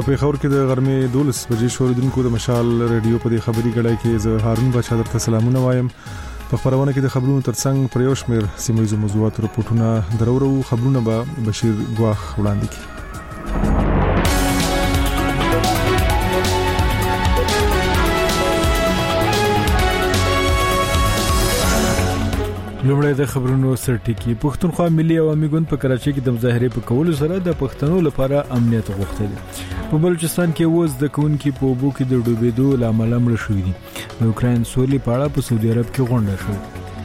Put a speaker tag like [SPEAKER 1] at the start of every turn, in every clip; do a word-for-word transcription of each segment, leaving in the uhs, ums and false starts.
[SPEAKER 1] پیښور کې د غرمې دولس بجې شوریدونکو د مشال ریډیو په دې خبري غړای کې زه هارون بچا درته سلامونه وایم. په خبرونه کې د خبرونو ترڅنګ پر یو شمېر سیمایي موضوعات راپورټونه درورو خبرونه به بشیر ګواخ وړاندې کړي. لومړی د خبرونو سرټکی. پښتونخوا ملي عوامي ګوند په کراچۍ کې د مظاهرې په کولو سره د پښتنو لپاره امنیت غوښتل. په بلوچستان کې وز د کونکي په اوبو کې د ډوبېدو لامل مړ شوی دي. د اوکراین سولې په اړه په سعودي عرب کې غونډه شوه.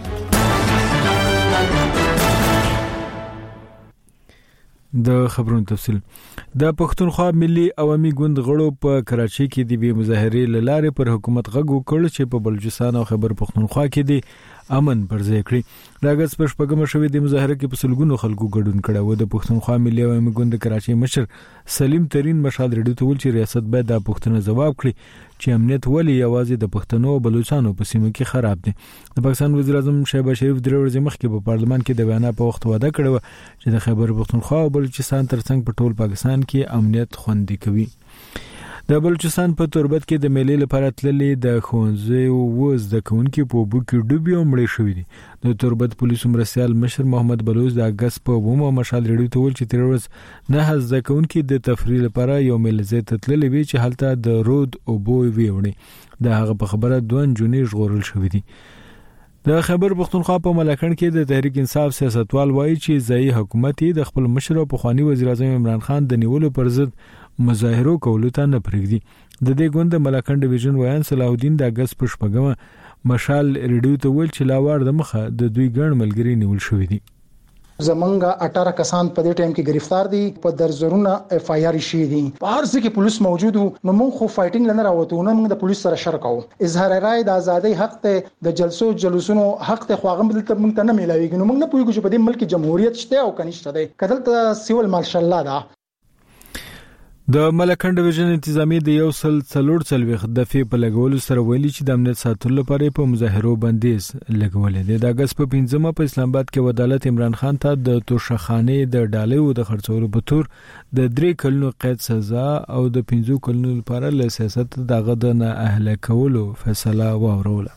[SPEAKER 1] د خبرونو تفصیل. د پښتونخوا ملي عوامي ګوند غړو په کراچۍ کې د بې مظاهرې لاره پر حکومت غږ وکړ چې په بلوچستان او خیبر پښتونخوا کې دي امن پر ځای کړی. د اگست په شپږمه شوې د مظاهره کې په سلګونو خلکو ګډون کړی و. د پښتونخوا ملي عوامي ګوند کراچۍ مشر سلیم ترين مشال ریډیو ته ویل چې ریاست باید د پښتنو جواب کړي چې امنیت ولې یوازې د پښتنو او بلوچستانو په سیمه کې خراب دي. د پاکستان وزیر اعظم شهباز شریف درې ورځې مخکې په پارلمان کې د وینا په وخت وعده کړې و چې د خیبر پښتونخوا او بلوچستان ترڅنګ په ټول پاکستان کې امنیت خوندي کوي. د بلوچستان په تربت کې د میلې لپاره تللې د ښوونځي وز د کونکي په اوبو کې ډوبې او مړې شوې دي. د تربت پولیسو مرستیال مشر محمد بلوچ د اگست په اوومه مشال ریډیو ته ویل چې تیر ورځ نه زده کوونکي د تفریح لپاره یو میلې ځای ته تللې وي چې هلته د رود اوبو ویوړي. د هغه په خبره دوه نجونې ژغورل شوې دي. د خیبر پښتونخوا په ملکن کې د تحریک انصاف سیاستوال وایي چې ځایي حکومت د خپل مشر او پخوانی وزیر اعظم عمران خان د نیولو پر ضد مظاهرو کولو ته نه پرېږدي. د دې ګوند ملکن ډیویژن ویان صلاح الدین د اگست په شپږمه مشال ریډیو ته ویل چې لاوړ د مخه د دوی ګڼ ملګري نیول شوې دي.
[SPEAKER 2] زمونږه اٹھارہ کسان په دې ټیم کې گرفتار دي، په درزرونه اف آی آر شي دي. په هر ځای کې پولیس موجود وو. نو موږ خو فایټینګ لنه راوته نو موږ د پولیس سره شر کوو. اظهار رائے د ازادۍ حق ته، د جلسو جلوسونو حق ته، خو هغه دلته موږ ته نه ملایوي. نو موږ نه پوهیږو چې په دې ملک جمهوریت شته او کنيشته ده. کله ته سیول مارشل لا ده.
[SPEAKER 1] د ملکن ډیویژن انتظامی د یو سل څلور څلويخ دفعې په لګولو سره ویلي چې د امنیت ساتلو لپاره په مظاهرو بندیز لګولې دي. د اگست په پنځمه په اسلام آباد کې عدالت عمران خان ته د توشخانه د ډالۍ د خرڅولو په تور د درې کلونو قید سزا او د پنځو کلونو لپاره له سیاست دغه د نه اهله کولو فیصله واوروله.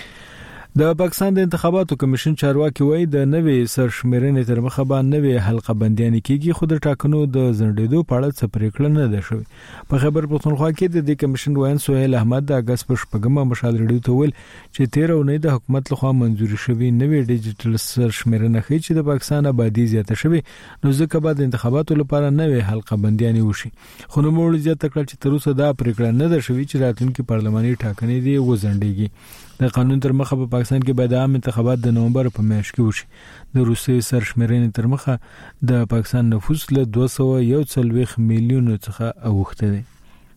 [SPEAKER 1] د پاکستان د انتخاباتو کمیشن چارواکي وایي د نوې سرشمیرنې تر مخه باندې نوې حلقه بندیان کیږي، خو د ټاکنو د زندېدو په اړه څه پریکړه نه ده شوې. په خیبر پښتونخوا کې د دې کمیشن وایي سهیل احمد د اگست په شپږمه مشال ریډیو ته ویل چې تیر اونۍ د حکومت لخوا منځوري شوې نوې ډیجیټل سرشمیرنه ښیي چې د پاکستان آبادی زیاته شوې، نو ځکه بعد انتخاباتو لپاره نوې حلقه بندیان وشي. خو نو موږ زیاته کړل چې تر اوسه دا پریکړه نه ده شوې چې راتلونکي پارلماني ټاکنې دی وزندېږي. د قانون تر مخه په پاکستان کې باید عام انتخابات د نومبر په میاشت کې وشي. د روسي سرشمیرنې تر مخه د پاکستان نفوس له دوه سوه یو څلوېښت میلیونو څخه اوښته دی.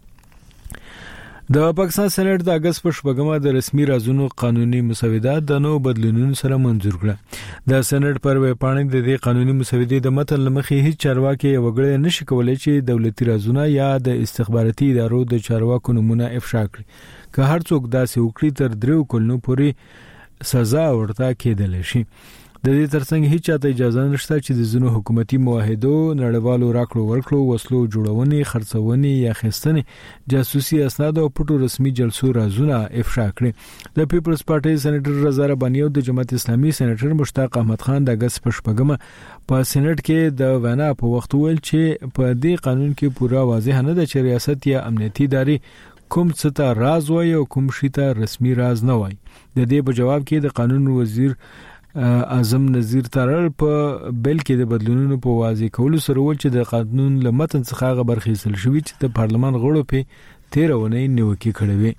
[SPEAKER 1] د پاکستان سېنات د اگست په شپږمه د رسمي رازونو قانوني مسودات د نو بدلونونو سره منظور کړه. د سېنات پر ویب پاڼې د دې قانوني مسودې د متن لمخې هیڅ چارواکي وګړي نشي کولای چې دولتي رازونه یا د استخباراتي ادارو د چارواکو نمونه افشا کړي. که هر څوک داسې وکړي تر دریو کلونو پورې سزا ورته کېدلی شي. د دې ترڅنګ هیڅ چاته اجازه نشته چې د ځینو حکومتي معاهدو، نړیوالو راکړو ورکړو، وسلو جوړونې، خرڅونې یا خیستنې، جاسوسي اسناد او پټو رسمي جلسو رازونه افشا کړي. د پیپلز پارټي سېنیټر رضا رباني او د جماعت اسلامي سېنیټر مشتاق احمد خان د اگست په شپږمه په سېنات کې د وینا په وخت ویل چې په دې قانون کې پوره واضح نه ده چې ریاست یا امنیتي ادارې کوم څه ته راز وای او کوم شي ته رسمي راز نه وای. د دې په جواب کې د قانون وزیر اعظم نذیر ترړ په بل کې د بدلونونو په واضح کولو سره ول چې د قانون لمتن څخه خبر خېسل شوی چې د پارلمان غړو په تیر ونې نیوکه کړې وي.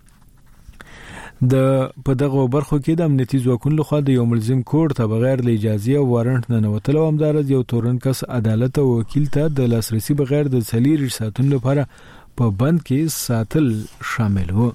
[SPEAKER 1] د په دغه برخو کې د امنیتي ځواکونو لخوا د یو ملزم کور ته بغیر له اجازه او وارنټ نه نوتل او همدارس یو تورن کس عدالت او وکیل ته د لاسرسي بغیر د سلیری ساتون لپاره په بند کې ساتل شامل وو.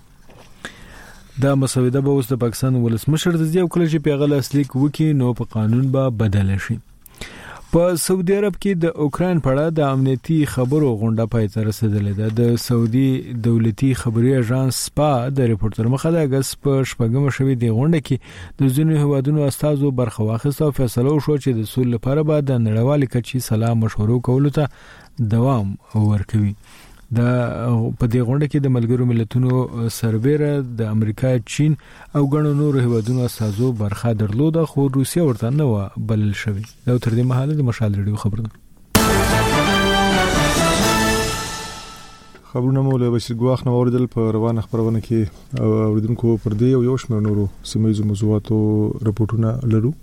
[SPEAKER 1] دا مسوده به اوس د پاکستان ولسمشر د ځیو کله چې پیغله اصلي کوي نو په قانون به بدل شي. په سعودي عرب کې د اوکراین په اړه د امنیتي خبرو غونډه پای ته رسیدلې ده. د سعودي دولتي خبري اژانس سپا د ریپورت تر مخه د اگست په شپږمه شوې د غونډه کې د ځینو هیوادونو استازو برخه واخیسته او فیصله وشو چې د سولې لپاره به د نړیوال کچې سلام مشورو کولو ته دوام ورکوي. د په دې غونډه کې د ملګرو ملتونو سربېره د امریکا، چین او ګڼو نورو هیوادونو استازو برخه درلوده، خو روسیه ورته نه و بلل شوې. دا تر دې مهاله د مشال ریډیو خبرونه
[SPEAKER 3] خبرونه مو له بشیر ګواخ نو اوریدل په روانه خبرونه کې اوریدونکو پر دې او یو شمېر نورو سیمایي موضوعاتو رپورټونه لرو.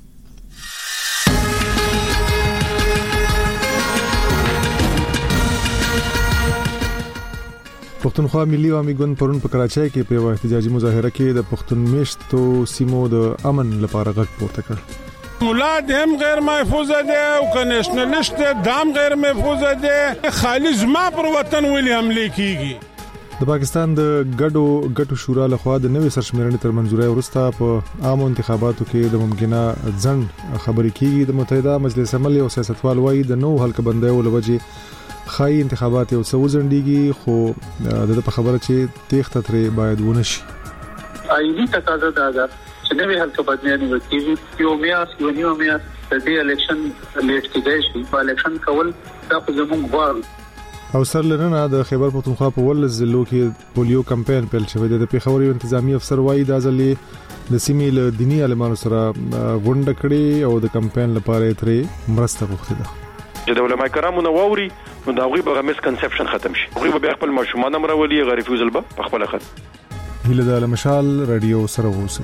[SPEAKER 3] پښتونخوا ملي عوامي ګوند پرون په کراچۍ کې په یو احتجاجي مظاهره کې د پښتون میشتو سیمو د امن لپاره غږ پورته کړ.
[SPEAKER 4] مولاد هم غیر محفوظ دي او کنيشنلشت دام غیر محفوظ دي، خالص ما پر وطن ولې حمله کیږي.
[SPEAKER 3] د پاکستان د ګډو ګټو شورا لخوا د نوې سرشمېرنې تر منځوري وروسته په عامو انتخاباتو کې د ممکنه ځنډ خبرې کیږي. د متحده مجلس عمل او سیاستوال وايي د نو حلقه بندیو لوجه خای انتخابات یو څو ځنډيږي، خو د په خبره چې تېخته ترې باید ونشي.
[SPEAKER 5] آئینی تقاضا دا ده چې نوې حلقه بندیانې وکړي، یو میاس یو نیو میاس د دې الیکشن لیټ کېږي شي. په الیکشن کول دا په زموږ غواړو.
[SPEAKER 3] او سر لرنه د خیبر پختونخوا په ولز ضلعو کې پولیو کمپاین پیل شوی دی. د پیښور یو انتظامی افسر وایي دا ځلې د سیمې له دینی عالمانو سره غونډه کړې او د کمپاین لپاره ترې مرسته غوښتې ده.
[SPEAKER 6] چې د علماء کرامو نو ووري نو دا غوي به مس کنسپشن ختم شي. غوي به خپل ماشومان امرولي غریفوزل به په خپل خط.
[SPEAKER 3] هله د مشال رادیو سره ووسی.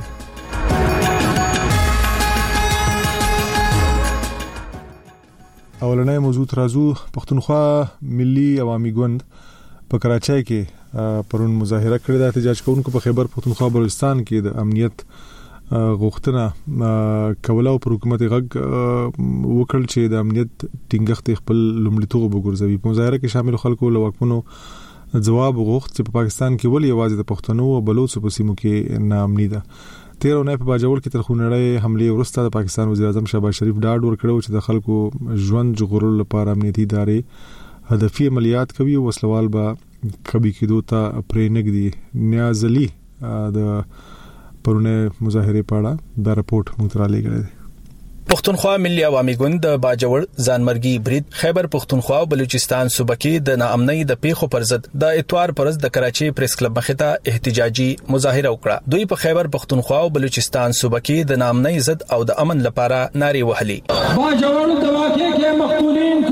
[SPEAKER 3] اولنې موضوع ترازو پښتونخوا ملي عوامي ګوند په کراچۍ کې پرون مظاهره کړې ده. احتجاج کوونکو په خیبر پښتونخوا بلوچستان کې د امنیت غوښتنه کوله او پر حکومت غږ وکړل چې د امنیت ټینګښت خپل لومړیتوب وګرځوي. په مظاهره کې شامل خلکو له واکمنو ځواب وغوښت چې په پاکستان کې ولې یوازې د پښتنو او بلوچو په سیمو کې ناامني ده. تیر اونۍ په باجوړ کې تر خونړۍ حمله وروسته د پاکستان وزیر اعظم شهباز شریف ډاډ ورکړو چې د خلکو ژوند ژغورلو لپاره امنیتي ادارې هدفي عملیات کوي او وسلوال به کبي کېدو ته پرې نګدي. نیازلي د پرونه مظاهره پاړه دا رپورت مونږ را لګړی دی.
[SPEAKER 7] پښتونخوا ملي عوامي ګوند د باجوړ، ځانمرګي برید، خیبر پښتونخوا او بلوچستان صوبه کې د ناامنۍ د پیښو پر ضد د اتوار پرز د کراچي پریس کلب مخته احتجاجي مظاهره وکړه. دوی په خیبر پښتونخوا او بلوچستان صوبه کې د ناامنۍ ضد او د امن لپاره نارې وهلي.
[SPEAKER 8] باجوړ د واقعې کې مقتولین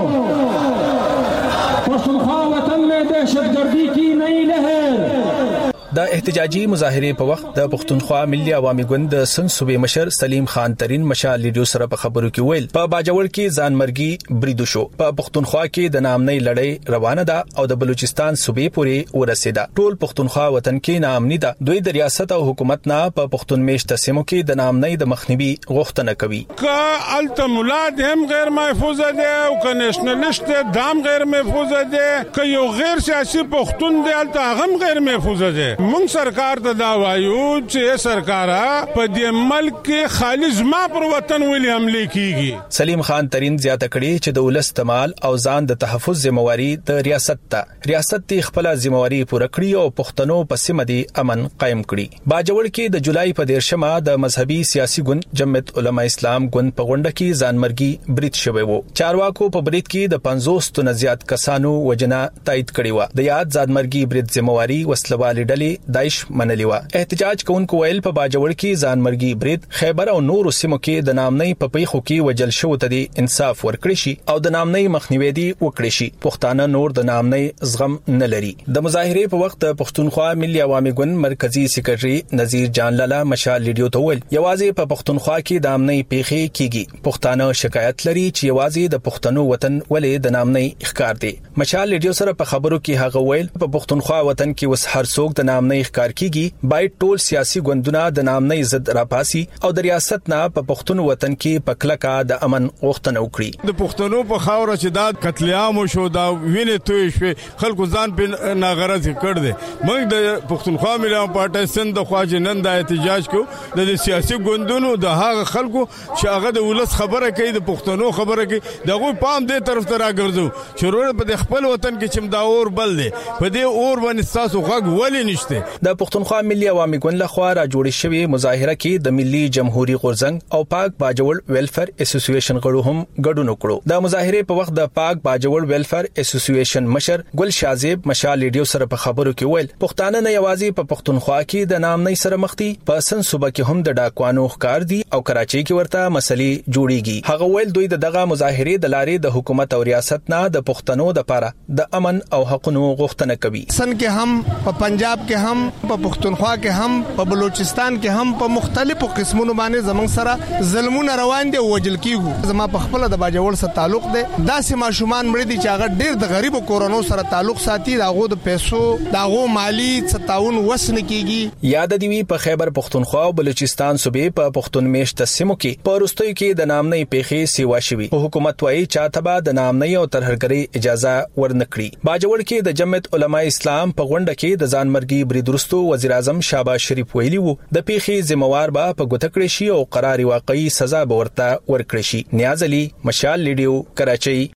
[SPEAKER 8] کو پښتونخوا وطن میں دہشتگردی کی نئی لہر.
[SPEAKER 7] د احتجاجي مظاهره په وخت د پښتونخوا ملي عوامي ګوند د سن صوبې مشر سلیم خان ترين مشال لیډیو سره په خبرو کې ویل په باجوړ کې ځانمرګي بریدو شو. په پښتونخوا کې د ناامنۍ لړۍ روانه ده او د بلوچستان صوبې پورې ورسېده. ټول پښتونخوا وطن کې ناامني ده. دوی د ریاست او حکومت نه په پښتون میشت سیمو کې د ناامنۍ د مخنیوي غوښتنه کوي.
[SPEAKER 4] ک التمولاد هم غیر محفوظ دي او کنيشنلشت دام غیر محفوظ دي، ک یو غیر سیاسي پښتون دی الته هم غیر محفوظ دي. مونږ سرکار ته دا وایو چې سرکارا په دې ملک کې خالص ما پر وطن ولې حمله کیږي.
[SPEAKER 7] سلیم خان ترين زیاته کړي چې د ولس تمال او ځان د تحفظ ذمہواری د ریاست ته ریاست تی خپل ذمہواری پوره کړی او پښتنو په سیمه دی امن قائم کړي. باجوړ کې د جولای په دیرشمه د مذهبي سیاسي ګوند جمعیت علماء اسلام ګوند په غونډه کې ځانمرګي برید شوی وو. چارواکو په برید کې د پنځوس تنه زیات کسانو وجنه تایید کړی و. د یاد ځانمرګي برید ذمہواری وسلوالې ډلې دایښ منلی و. احتجاج کوونکو ویل په باجوړ کې ځانمرګي برید، خیبر او نورو سیمو کې د ناامنۍ په پیښو کې وجل شو ته دي انصاف ورکړي شي او د ناامنۍ مخنیوي دي وکړي شي. پښتانه نور د ناامنۍ زغم نه لري. د مظاهره په وخت پښتونخوا ملي عوامي ګوند مرکزی سکرټري نذیر جان لالا مشال لیډیو ته ویل یوازې په پښتونخوا کې د امنۍ پیښې کیږي. پښتانه شکایت لري چې یوازې د پښتنو وطن ولې د ناامنۍ ښکار دي. مشال لیډیو سره په خبرو کې هغه ویل په پښتونخوا وطن کې وس هر څوک د ناامنۍ ښکار کیږي. باید ټول سیاسي ګوندونه د ناامنۍ ضد راپاسي او د ریاست نه په پښتون وطن کې پکلکا د امن غوښتنه وکړي.
[SPEAKER 4] د پښتنو په خاور چې دا قتل عام شو دا وینې توي شو خلکو ځان په ناغرض کړ دي. موږ د پښتونخوا ملي پارټي سند د خواجه نن د احتجاج کو د سیاسي ګوندونو د هغه خلکو چې هغه د ولس خبره کوي د پښتنو خبره کوي دغه پام دې طرف ته راګرځو چې ورور په خپل وطن کې چې دا اور بل دي په دې اور باندې تاسو غږ ولې نشته. نشته.
[SPEAKER 7] د پښتونخوا ملي عوامي ګوند لخوا را جوړ شوی مظاهره کې د ملي جمهوریت غورځنګ او پاک باجوړ ویلفیر اسوسییشن غړو هم ګډون وکړو. د مظاهره په وخت د پاک باجوړ ویلفیر اسوسییشن مشر ګل شازیب مشال ریډیو سره په خبرو کې ویل پښتانه نه یوازې په پښتونخوا کې د نام نه سره مخ دي، په سن صوبه کې هم د ډاکوانو ښکار دي او کراچۍ کې ورته مسلې جوړیږي. هغه ویل دوی دغه مظاهره د لارې د حکومت او ریاست نه د پښتنو د لپاره د امن او حقوقو غوښتنه کوي.
[SPEAKER 9] سن کې هم په پنجاب کې هم په پښتونخوا کې هم په بلوچستان کې هم په مختلفو قسمونو باندې زمنګ سره ظلمونه روان دي او وجل کیږي. زما په خپل د باجوړ سره تعلق دی، داسې ماشومان مړي دي چې هغه ډېر د غریبو کورونو سره تعلق ساتي، داغو د پیسو داغو مالی ستاون وسن کیږي.
[SPEAKER 7] یاد دی وی په خیبر پښتونخوا او بلوچستان صوبې په پښتون میشت سیمو کې په وروستیو کې د نامنۍ پیښې سیوا شوي. حکومت وايي چاته به د نامنۍ او ترهګرۍ اجازه ورنکړي. باجوړ کې د جمعیت علماء اسلام په غونډه کې د ځانمرګي بریدرستو وزیر اعظم شهباز شریف ویلي وو د پیښې ذمہوار به په ګوته کړی شي او قرار واقعي سزا به ورته ورکړي شي. نیاز علي، مشال ریډیو، کراچۍ.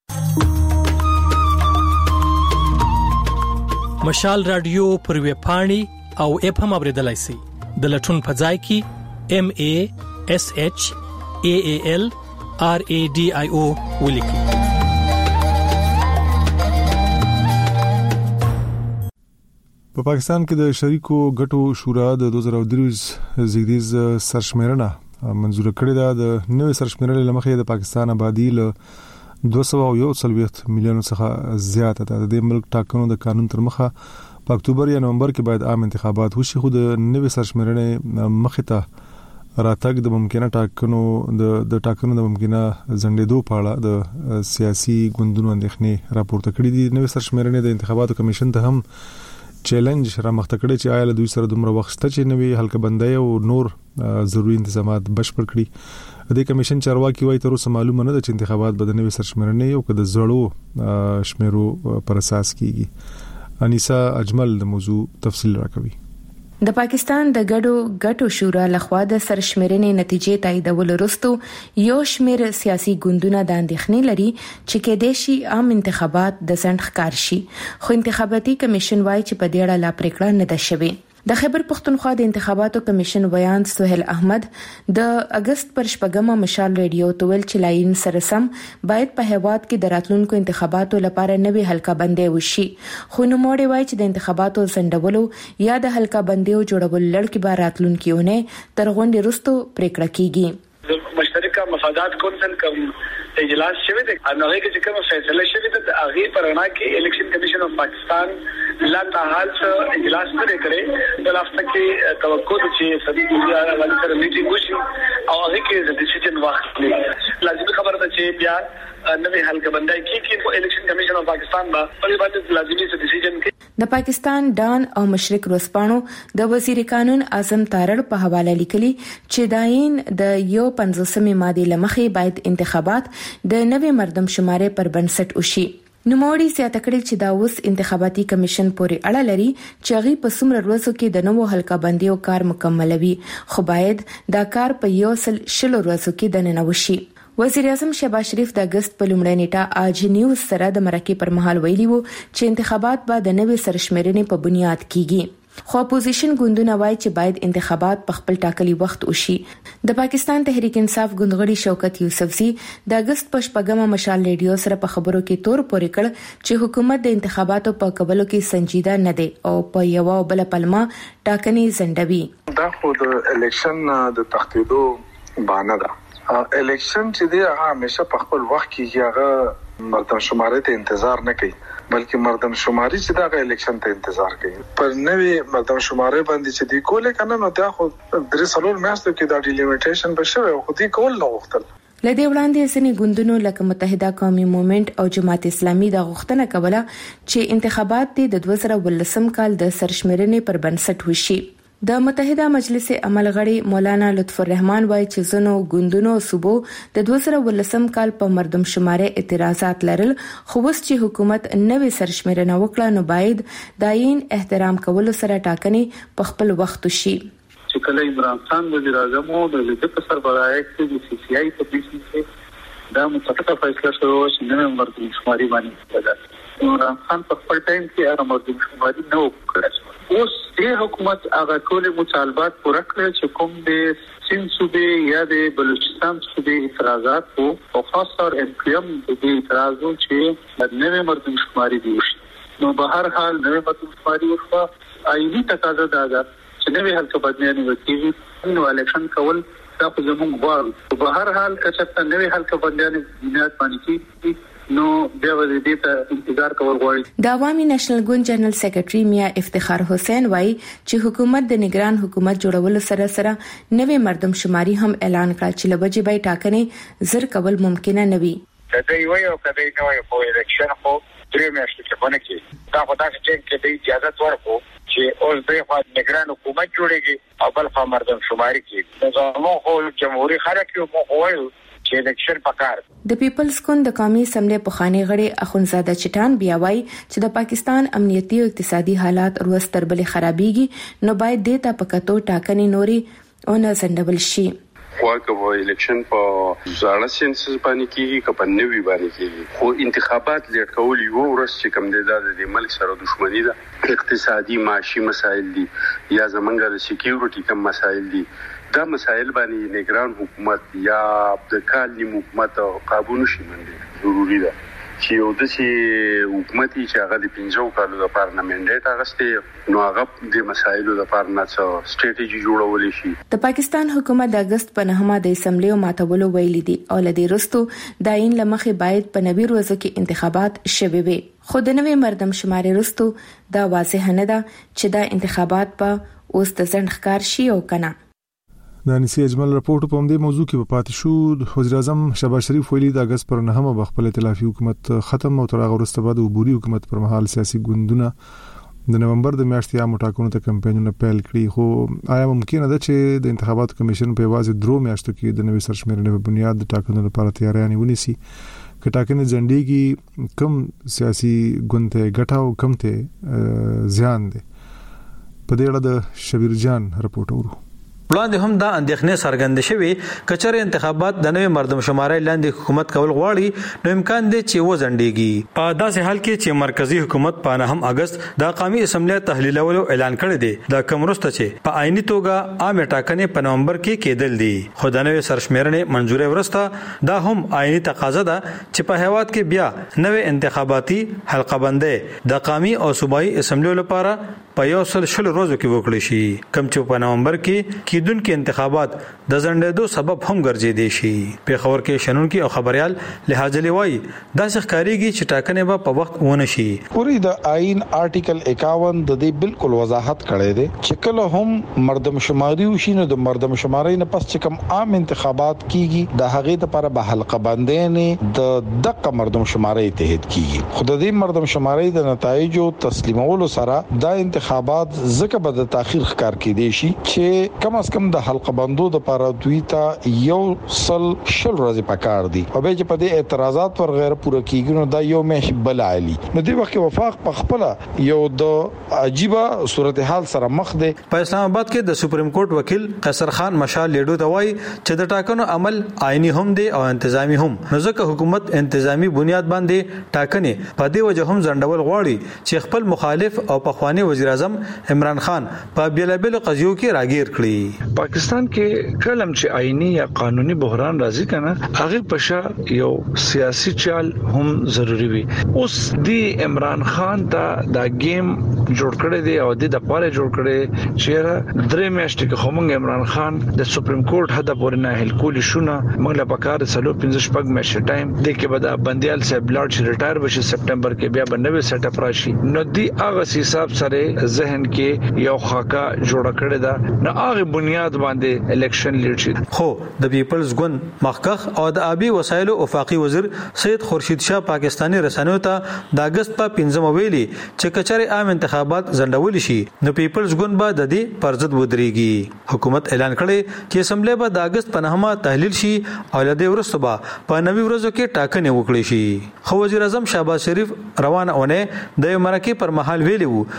[SPEAKER 10] مشال رادیو پر ویب پاڼې او اپ هم اوریدلای شئ. د لټون په ځای کې ام ا اس اچ ا ا ال ار ا ډي آی او ولیکئ.
[SPEAKER 3] په پاکستان کې د شریکو ګټو شورا د دوه زره درې زیږدیز سرشمیرنه منزور کړې ده. د نوې سرشمیرنې لمخې د پاکستان آبادی له دوه سوه او یو څلوېښت میلیونو څخه زیاته ده. د ملک ټاکنو د قانون تر مخه په اکتوبر یا نومبر کې باید عام انتخابات وشي، خو د نوې سرشمیرنې مخې ته راتګ د ممکنه ټاکنو د د ټاکنو د ممکنه ځنډېدو په اړه د سیاسي ګوندونو اندېښنې راپورته کړې دي. نوې سرشمیرنې د انتخاباتو کمیشن ته هم چیلنج را مخته کړی چې آیا له دوی سره دومره وخت شته چې نوې حلقه بندۍ او نور ضروري انتظامات بشپړ کړي. د کمیشن چارواکي وايي تر اوسه معلومه نه ده چې انتخابات به د نوې سرشمیرنې او که د زړو شمیرو پر اساس کیږي. انیسا اجمل د موضوع تفصیل راکوي.
[SPEAKER 11] د پاکستان د ګډو ګټو شورا لخوا د سرشمیرنې نتیجې تاییدول وروسته یو شمېر سیاسي ګوندونه د اندېښنې لري چې کېدای شي عام انتخابات د ځنډ ښکار شي، خو انتخاباتي کمیشن وايي چې په دې اړه لا پریکړه نه ده شوې. د خیبر پښتونخوا د انتخاباتو کمیشن بیان سہیل احمد د اگست پر شپږمه مشال ریډیو ته ویل چې لاین سره سم باید په هیواد کې د راتلونکو انتخاباتو لپاره نوې حلقه بندۍ وشي، خو نوموړی وایي چې د انتخاباتو ځنډولو یا د حلقه بندیو جوړولو لړ کې به راتلونکي اونۍ تر غونډې وروسته پریکړه کیږي.
[SPEAKER 5] مشترکه مفادات کونسل کوم اجلاس شوی دی، هغه کې کوم فیصله شوی دی، هغه پرانا کې الیکشن کمیشن اف پاکستان لا تعال اجلاس نه کړي. د لافته کې توقع ده چې سړي د غوړي سره میټینګ وشي او هغه کې د ډیسیژن واخلي. لازمي خبره ده چې بیا نوې حلقه بندۍ کیږي. الیکشن کمیشن اف پاکستان به په دې باندې لازمي ډیسیژن کوي.
[SPEAKER 11] د پاکستان ډان او مشرق ورسپانو د وزیر قانون اعظم تارړ په حواله لیکلي چې داین د یو پنځوسمې ماده لمخې باید انتخابات د نوې مردم شمارې پر بنسټ وشي. نوموړي زیاته کړې چې دا اوس انتخاباتي کمیشن پورې اړه لري چې هغه په څومره ورځو کې د نوو حلقه بندیو کار مکملوي، خو باید دا کار په یو سل شلو ورځو کې دننه وشي. وزیر اعظم شهباز شریف د اگست په لومړۍ نیټه آج نیوز سره د مرکې پر مهال ویلي وو چې انتخابات به د نوې سرشمیرنې په بنیاد کیږي، خو اپوزیشن ګوندونه وایي چې باید انتخابات په خپل ټاکلي وخت وشي. د پاکستان تحریک انصاف ګوندغړي شوکت یوسفزي د اگست په شپږمه مشال ریډیو سره په خبرو کې تور پورې کړ چې حکومت د انتخاباتو په قبلو کې سنجیده نه دی او په یو بل پلمه ټاکنې ځنډوي.
[SPEAKER 12] دا خو د الیکشن د تخطیدو بانه ده. الیکشن چې دی هغه همیشه په خپل وخت کې هغه مردم شمارې ته انتظار نه کوي، بلکې مردم شماري چې دا الیکشن ته انتظار کوي. پر نوې مردم شمارې باندې چې دی کولې کنه نو دا خو درې څلور میاشتو کې دا ډیلیمیټیشن به شوی خو دی کول نه غوښتل.
[SPEAKER 11] لدې وړاندې ځینې ګوندونو لکه متحده قومي موومېنټ او جماعت اسلامي د غوښتنه کوله چې انتخابات د دوه زره ولسم کال د سرشمیرنې پر بنسټ وشي. د متحده مجلس عمل غړي مولانا لطف الرحمن وایي چې زنو ګوندونو صوبو د دوه زره ولسم کال په مردم شمارې اعتراضات لرل، خو اوس چې حکومت نوې سرشمیرنه وکړه نو باید داین احترام کولو سره ټاکنې په خپل وخت وشي.
[SPEAKER 5] چې کله عمران خان وزیر اعظم او د دې سربراهي کې د سی سی آی په بیس کې دا متفقه فیصله شوه چې نوې مردم شماري باندې وکړه. عمران خان په خپل ټایم کې هغه مردم شماري نه وکړه. اوس دې حکومت هغه ټول مطالبات پوره کړل چې کوم د سند صوبې یا د بلوچستان صوبې اعتراضات وو او خاص طور ام پی ام د اعتراض وو چې د نوې مردم شماري دی نو به هر حال نوې مردم شماري وشو آئینی تقاضا دا ده چې نوې حلقه بدلېږي وکړي نو الیکشن کول دا په زموږ غواړو په هر حال که څه نوې حلقه بدلېږي بنیاد باندې کیږي نو بیا ولې دې ته انتظار کول غواړي
[SPEAKER 11] د عوامي نېشنل ګوند جنرال سیکریټري میا افتخار حسین وایي چې حکومت د نگران حکومت جوړولو سره سره نوې مردم شماري هم اعلان کړ چې لبجې بای ټاکنې زر کول ممکن نه وي
[SPEAKER 13] کله یو یو کله نو یو په الیکشن خو درې میاشتې کې باندې کې دا په تاسو چې د اجازه ورکو چې اوس د خپل نگران حکومت جوړيږي او بل خو مردم شماري کې نو مو خو جمهوریت خلک یو مو وایو چې الیکشن پکار
[SPEAKER 11] د پیپلز ګوند د قومي اسمبلی په خاني غړي اخونزاده چټان بیا وایي چې د پاکستان امنیتي او اقتصادي حالات روز تر بلې خرابيږي نو باید د تا پکاتو ټاکنې نوري او نه سندبل شي
[SPEAKER 14] خواږه و الیکشن په ځاړه سنسس باندې کیږي که په نوي باندې کیږي خو انتخابات لیټ کول یو ورځ چې کوم دی د ملک سره دښمنی ده اقتصادي معاشي مسایل دي یا زمونږ د سکیورټي کوم مسایل دي دا مسایل باندې نگران حکومت یا د کالنی حکومت قابو نشي منډي ضروری ده چې یو د چې حکومت چې هغه د پنځو کالو د پارلمنټ هغه نو هغه د مسایلو د پارلمنټ سټریټیجي جوړول شي
[SPEAKER 11] د پاکستان حکومت د اگست په نهمه د اسمبلی ماتولو ویلي دي او لدی رستو د عین لمخې باید په نوي ورځو کې انتخابات شوي وي خو د نوې مردم شماري رستو دا واضح نه ده چې دا انتخابات په اوس د ځند ښکار شي او کنه
[SPEAKER 3] د انسی اجمل راپورټ په همدې موضوع کې په پاتې شو وزیر اعظم شهباز شریف ویلي د اگست پر نهمه په خپل ائتلافي حکومت ختم او تر هغه وروسته بعد عبوري حکومت پر مهال سیاسي ګوندونه د نومبر د میاشتې عام ټاکنو ته کمپاینونه پیل کړي خو آیا ممکن ده چې د انتخاباتو کمیشن په واځي درو میاشتو کې د نوې سرشمېرنې په بنیاد د ټاکنو لپاره تیاریانې ونیسي که ټاکنې ځنډېږي کم سیاسي ګوند ته ګټه او کم ته زیان دي په دې اړه د شبیر جان راپورټ ورو
[SPEAKER 15] وړاندې هم دا اندېښنې څرګندې شوې کچره انتخابات د نوې مردم شماري لاندې حکومت کول غواړي نو امکان دی چې وځنډيږي په داسې حال کې چې مرکزی حکومت په نهم اگست د قومي اسمبلی تحلیلولو اعلان کړی دی د کمرسته چې په عیني توګه عام ټاکنې په نومبر کې کېدل دي خو د نوې سرشمېرنې منځوري ورسته دا هم عیني تقاضا ده چې په هیواد کې بیا نوې انتخاباتي حلقه بندي د قومي او صوبایي اسمبلی لپاره په یو سل شل ورځو کې وکړي شي کم چې په نومبر کې کېدونکو انتخابات د ځنډېدو سبب هم ګرځېدي شي په خبر کې شنونکو او خبريال لهاجلی وای دا ښکاریږي چې ټاکنې به په وخت ونه شي
[SPEAKER 16] پوری د آئین آرټیکل اکاون د دې بالکل وضاحت کړی دی چې کله هم مردم شماري وشي نو د مردم شماري نه پس چې کوم عام انتخابات کیږي د هغې لپاره به حلقه بندي نه د دقه مردم شماري تحت کیږي خو د دې مردم شماري د نتایجو تسلیمولو سره دا انتخابات زکه به د تاخير ښکار کېدي شي چې کم از کم د حلقه بندو د لپاره دوی ته یو سل شل ورځې پکار دي او به چې په دې اعتراضات ور غیر پوره کیږي نو دا یو مش بل عالی نو دی وخت وفاق په خپل یو د عجيبه صورتحال سره مخ دی
[SPEAKER 15] په اسلام آباد کې د سپریم کورټ وکیل قیصر خان مشال لیډو ته وایي چې د ټاکنو عمل آئینی هم دی او انتظامی هم نو ځکه حکومت انتظامی بنیاد باندې ټاکنې په دې وجه هم ځنډول غواړي چې خپل مخالف او پخوانی وزیر اعظم عمران خان په بیلابل قضیو کې راګیر کړي
[SPEAKER 17] پاکستان کې کلم چې آئینی یا قانوني بحران راځي کنه هغه پښه یو سیاسي چال هم ضروری وي اوس دی عمران خان دا دا گیم جوړ کړی دی او د پاره جوړ کړی چې درې میاشتې کې همغه عمران خان د سپریم کورټ هدا پورې نه هل کولی شونه موږ له پکار سلو پنځه شپږ میاشتې ټایم د کې بدا بنديال صاحب لاړ چې ریټایر بشي سپټمبر کې بیا بنوي سیټ اپ راشي نو دی هغه حساب سره ذهن کې یو خاکا جوړ کړی دا نه هغه بنیاد باندې الیکشن لیډ شي
[SPEAKER 15] خو د پیپلز ګوند مخکخ او د آبي وسایلو افاقي وزیر سید خورشید شاه پاکستانی رسنیو ته د اگست په پنځم ویلي چې کچره عام انتخابات ځنډول شي نو پیپلز ګوند به د دې پرځد ودرېږي حکومت اعلان کړي چې اسمبلی به د اگست په نهمه تحلیل شي او له دې وروسته به په نوي ورځو کې ټاکنې وکړي شي خو وزیر اعظم شهباز شریف روانه اونۍ د مرکه پر مهال ویلي وو چې ټول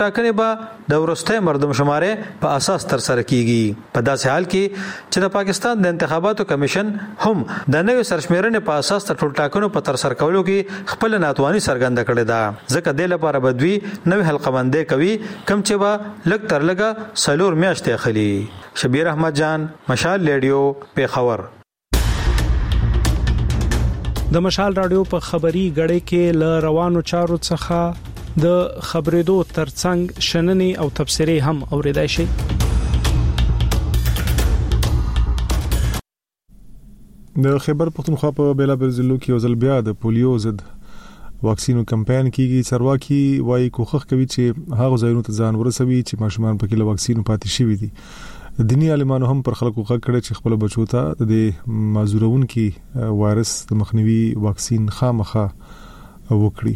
[SPEAKER 15] ټاکنې به د ورسته مردم شمارې په اساس تر سره کیږي. په داسې حال کې چې د پاکستان د انتخاباتو کمیشن هم د نوې سرشمیرنې په اساس د ټول ټاکنو په تر سره کولو کې خپل ناتواني څرګنده کړې ده. ځکه د لپاره بدوي نوې حلقه بندي کوي کم چې به لګ تر لګه سلور میاشتې اخلي. شبیر احمد جان، مشال ریډیو، پیښور.
[SPEAKER 18] د مشال رادیو په خبري غړې کې ل روانو چارو څخه د خبرېدو ترڅنګ شننې او تبصرې هم اوریدای شي.
[SPEAKER 3] د خیبر پختونخوا په بیلابل ضلعو کې یو ځل بیا د پولیو ضد واکسینو کمپاین کیږي. چارواکي وايي کوښښ کوي چې هغه ځایونو ته ځان ورسوي چې ماشومان پکې له واکسینو پاتې شي دي. دینی عالمانو هم پر خلکو غږ کړی چې خپل بچو ته د معذورونکي وایرس د مخنیوي واکسین خامخا وکړي.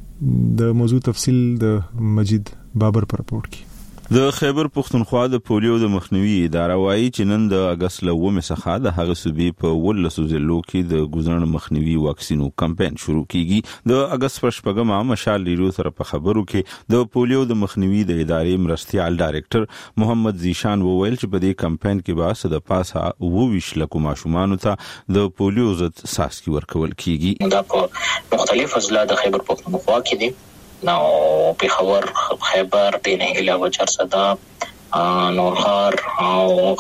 [SPEAKER 3] د موضوع تفصیل د مجید بابر پر راپورټ کې.
[SPEAKER 19] د خیبر پختونخوا د پولیو د مخنیوي اداره وايي چې نن د اگست لومه څخه د هغه صوبې په ولسو ضلعو کې د ګوزن مخنیوي واکسینو کمپاین شروع کیږي. د اگست پر شپږمه مشال ریډیو سره په خبرو کې د پولیو د مخنیوي د ادارې مرستيال ډایریکټر محمد زیشان وویل چې په دې کمپاین کې به د پاسه وویش لکو ماشومان ته د پولیو ضد څاڅکي ورکول کیږي.
[SPEAKER 20] دا په مختلف اضلاع د خیبر پختونخوا کې دي. نو پیښور، خیبر، بینهیله و چرسدا، نورخار او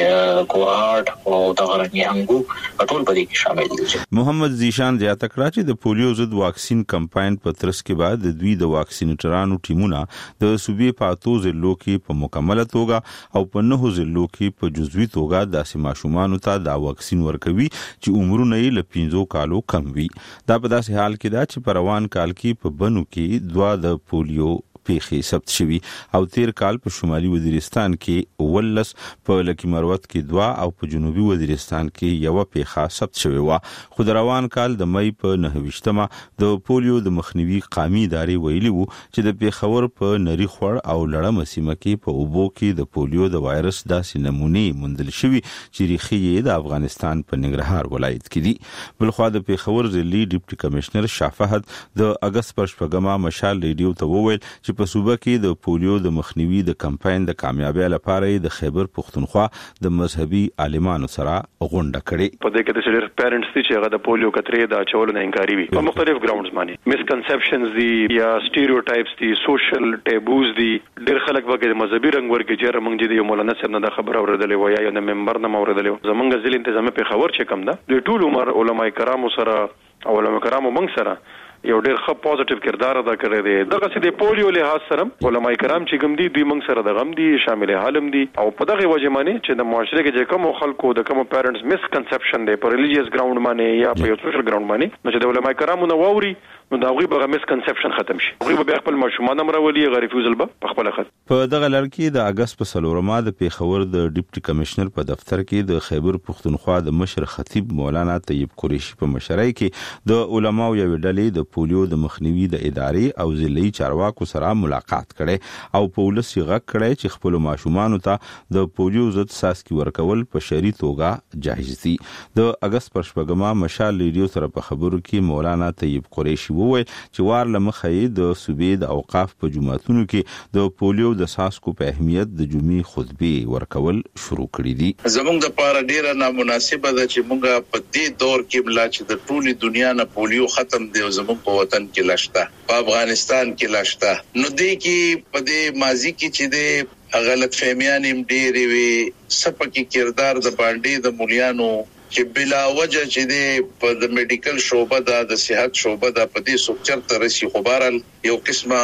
[SPEAKER 20] کوهاټ او د غرنی انګو ټول په دې کې شامل دي.
[SPEAKER 19] محمد زیشان زیاته کړه چې د پولیو ضد واکسین کمپاین په ترڅ کې بعد د دوی د واکسینټرانو ټیمونه د صوبې په اتو ضلعو کې په مکمله توګه او په نهو ضلعو کې په جزوي توګه داسې ماشومان ته دا واکسین ورکوي چې عمرونه یې له پنځو کالو کم وي. دا په داسې حال کې دا چې په روان کال کې په بنو کې دوا د پولیو پیښې ثبت شوي او تیر کال په شمالي وزیرستان کې ولس، په لکی مروت کې دوا او په جنوبي وزیرستان کې یو پیښه ثبت شوې و. خو د روان کال د مې په نهه د پولیو د مخنیوي قومي ادارې ویلي وو چې د پیښور په نری خور او لړم سیمه کې په اوبو کې د پولیو د وایرس داسې نمونې موندل شوي چې ریښې یې د افغانستان په ننګرهار ولایت کې دي. بلخوا د پیښور ضلعي ډیپټي کمشنر شافهد د اگست پر شپږمه مشال ریډیو ته وویل چې په صوبه کې د پولیو د مخنیوي د کمپاین د کامیابی لپاره د خیبر پختونخوا د مذهبي عالمانو سره غونډه کړې.
[SPEAKER 6] په دې کې د سړي پیرنټس دي چې هغه د پولیو کترې د چولو نه انکاري وي په مختلف ګراوندز باندې. مسکنسپشنز دي یا سټیریوټایپس دي، سوشل ټیبوز دي. ډېر خلک وګړي د مذهبي رنګ ورګي چې موږ دې یو مولانا صاحب نه د خبر اورېدلې و یا یو ممبر نه اورېدلې. زمونږ ځل انتظام په خبر چې کم ده د ټول عمر علماء کرامو سره او علماء کرامو موږ سره یو ډېر ښه پوزټیو کردار ادا کړی دی. دغه چې د پولیو لحاظ سره علماء کرام چې کوم دي دوی موږ سره د غم دي شامل حالم دي او په دغه وجه باندې چې د معاشره کې چې کوم خلکو د کوم پیرنټس مسکنسپشن دی په ریلیجیس ګراوند باندې یا په یو سوشل ګراوند باندې نو چې د علماء کرامو نو ووري نو دا غوي به مسکنسپشن ختم شي. غوي به خپل ماشومان امرولي غریفوزل به په خپل خط.
[SPEAKER 19] په دغه لړ کې د اگست په سلورمه د پیښور د ډیپټي کمشنر په دفتر کې د خیبر پختونخوا د مشر خطیب مولانا طیب قریشي په مشرۍ کې د علماو یو ډلې د پولیو د مخنیوي د ادارې او ضلعي چارواکو سره ملاقات کړي او په ولس یې غږ کړی چې خپل ماشومان ته د پولیو ضد څاڅکي ورکول په شرعي توګه جایز دي. د اگست پر شپږمه مشال ریډیو سره په خبرو کې مولانا طیب قریشي وویل چې وار لمخې د صوبې د اوقاف په جمعتونو کې د پولیو د څاڅکو په اهمیت د جمعې خطبه ورکول شروع کړي دي.
[SPEAKER 21] زموږ د پاره ډیره نامناسبه ده چې موږ په دې دور کې بلا چې د ټولي دنیا نه پولیو ختم دی او زموږ په وطن کې لاشته، په افغانستان کې لاشته. نو دې کې په دې ماضي کې چې د غلط فهمیان هم ډېرې وي، سپکی کردار د باندې د مولیانو چې بلا وجه چې د په د میډیکل شوبه د د صحت شوبه د په دې سوچر ترسي خبرال یو قسمه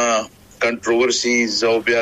[SPEAKER 21] کنټروورسیز او بیا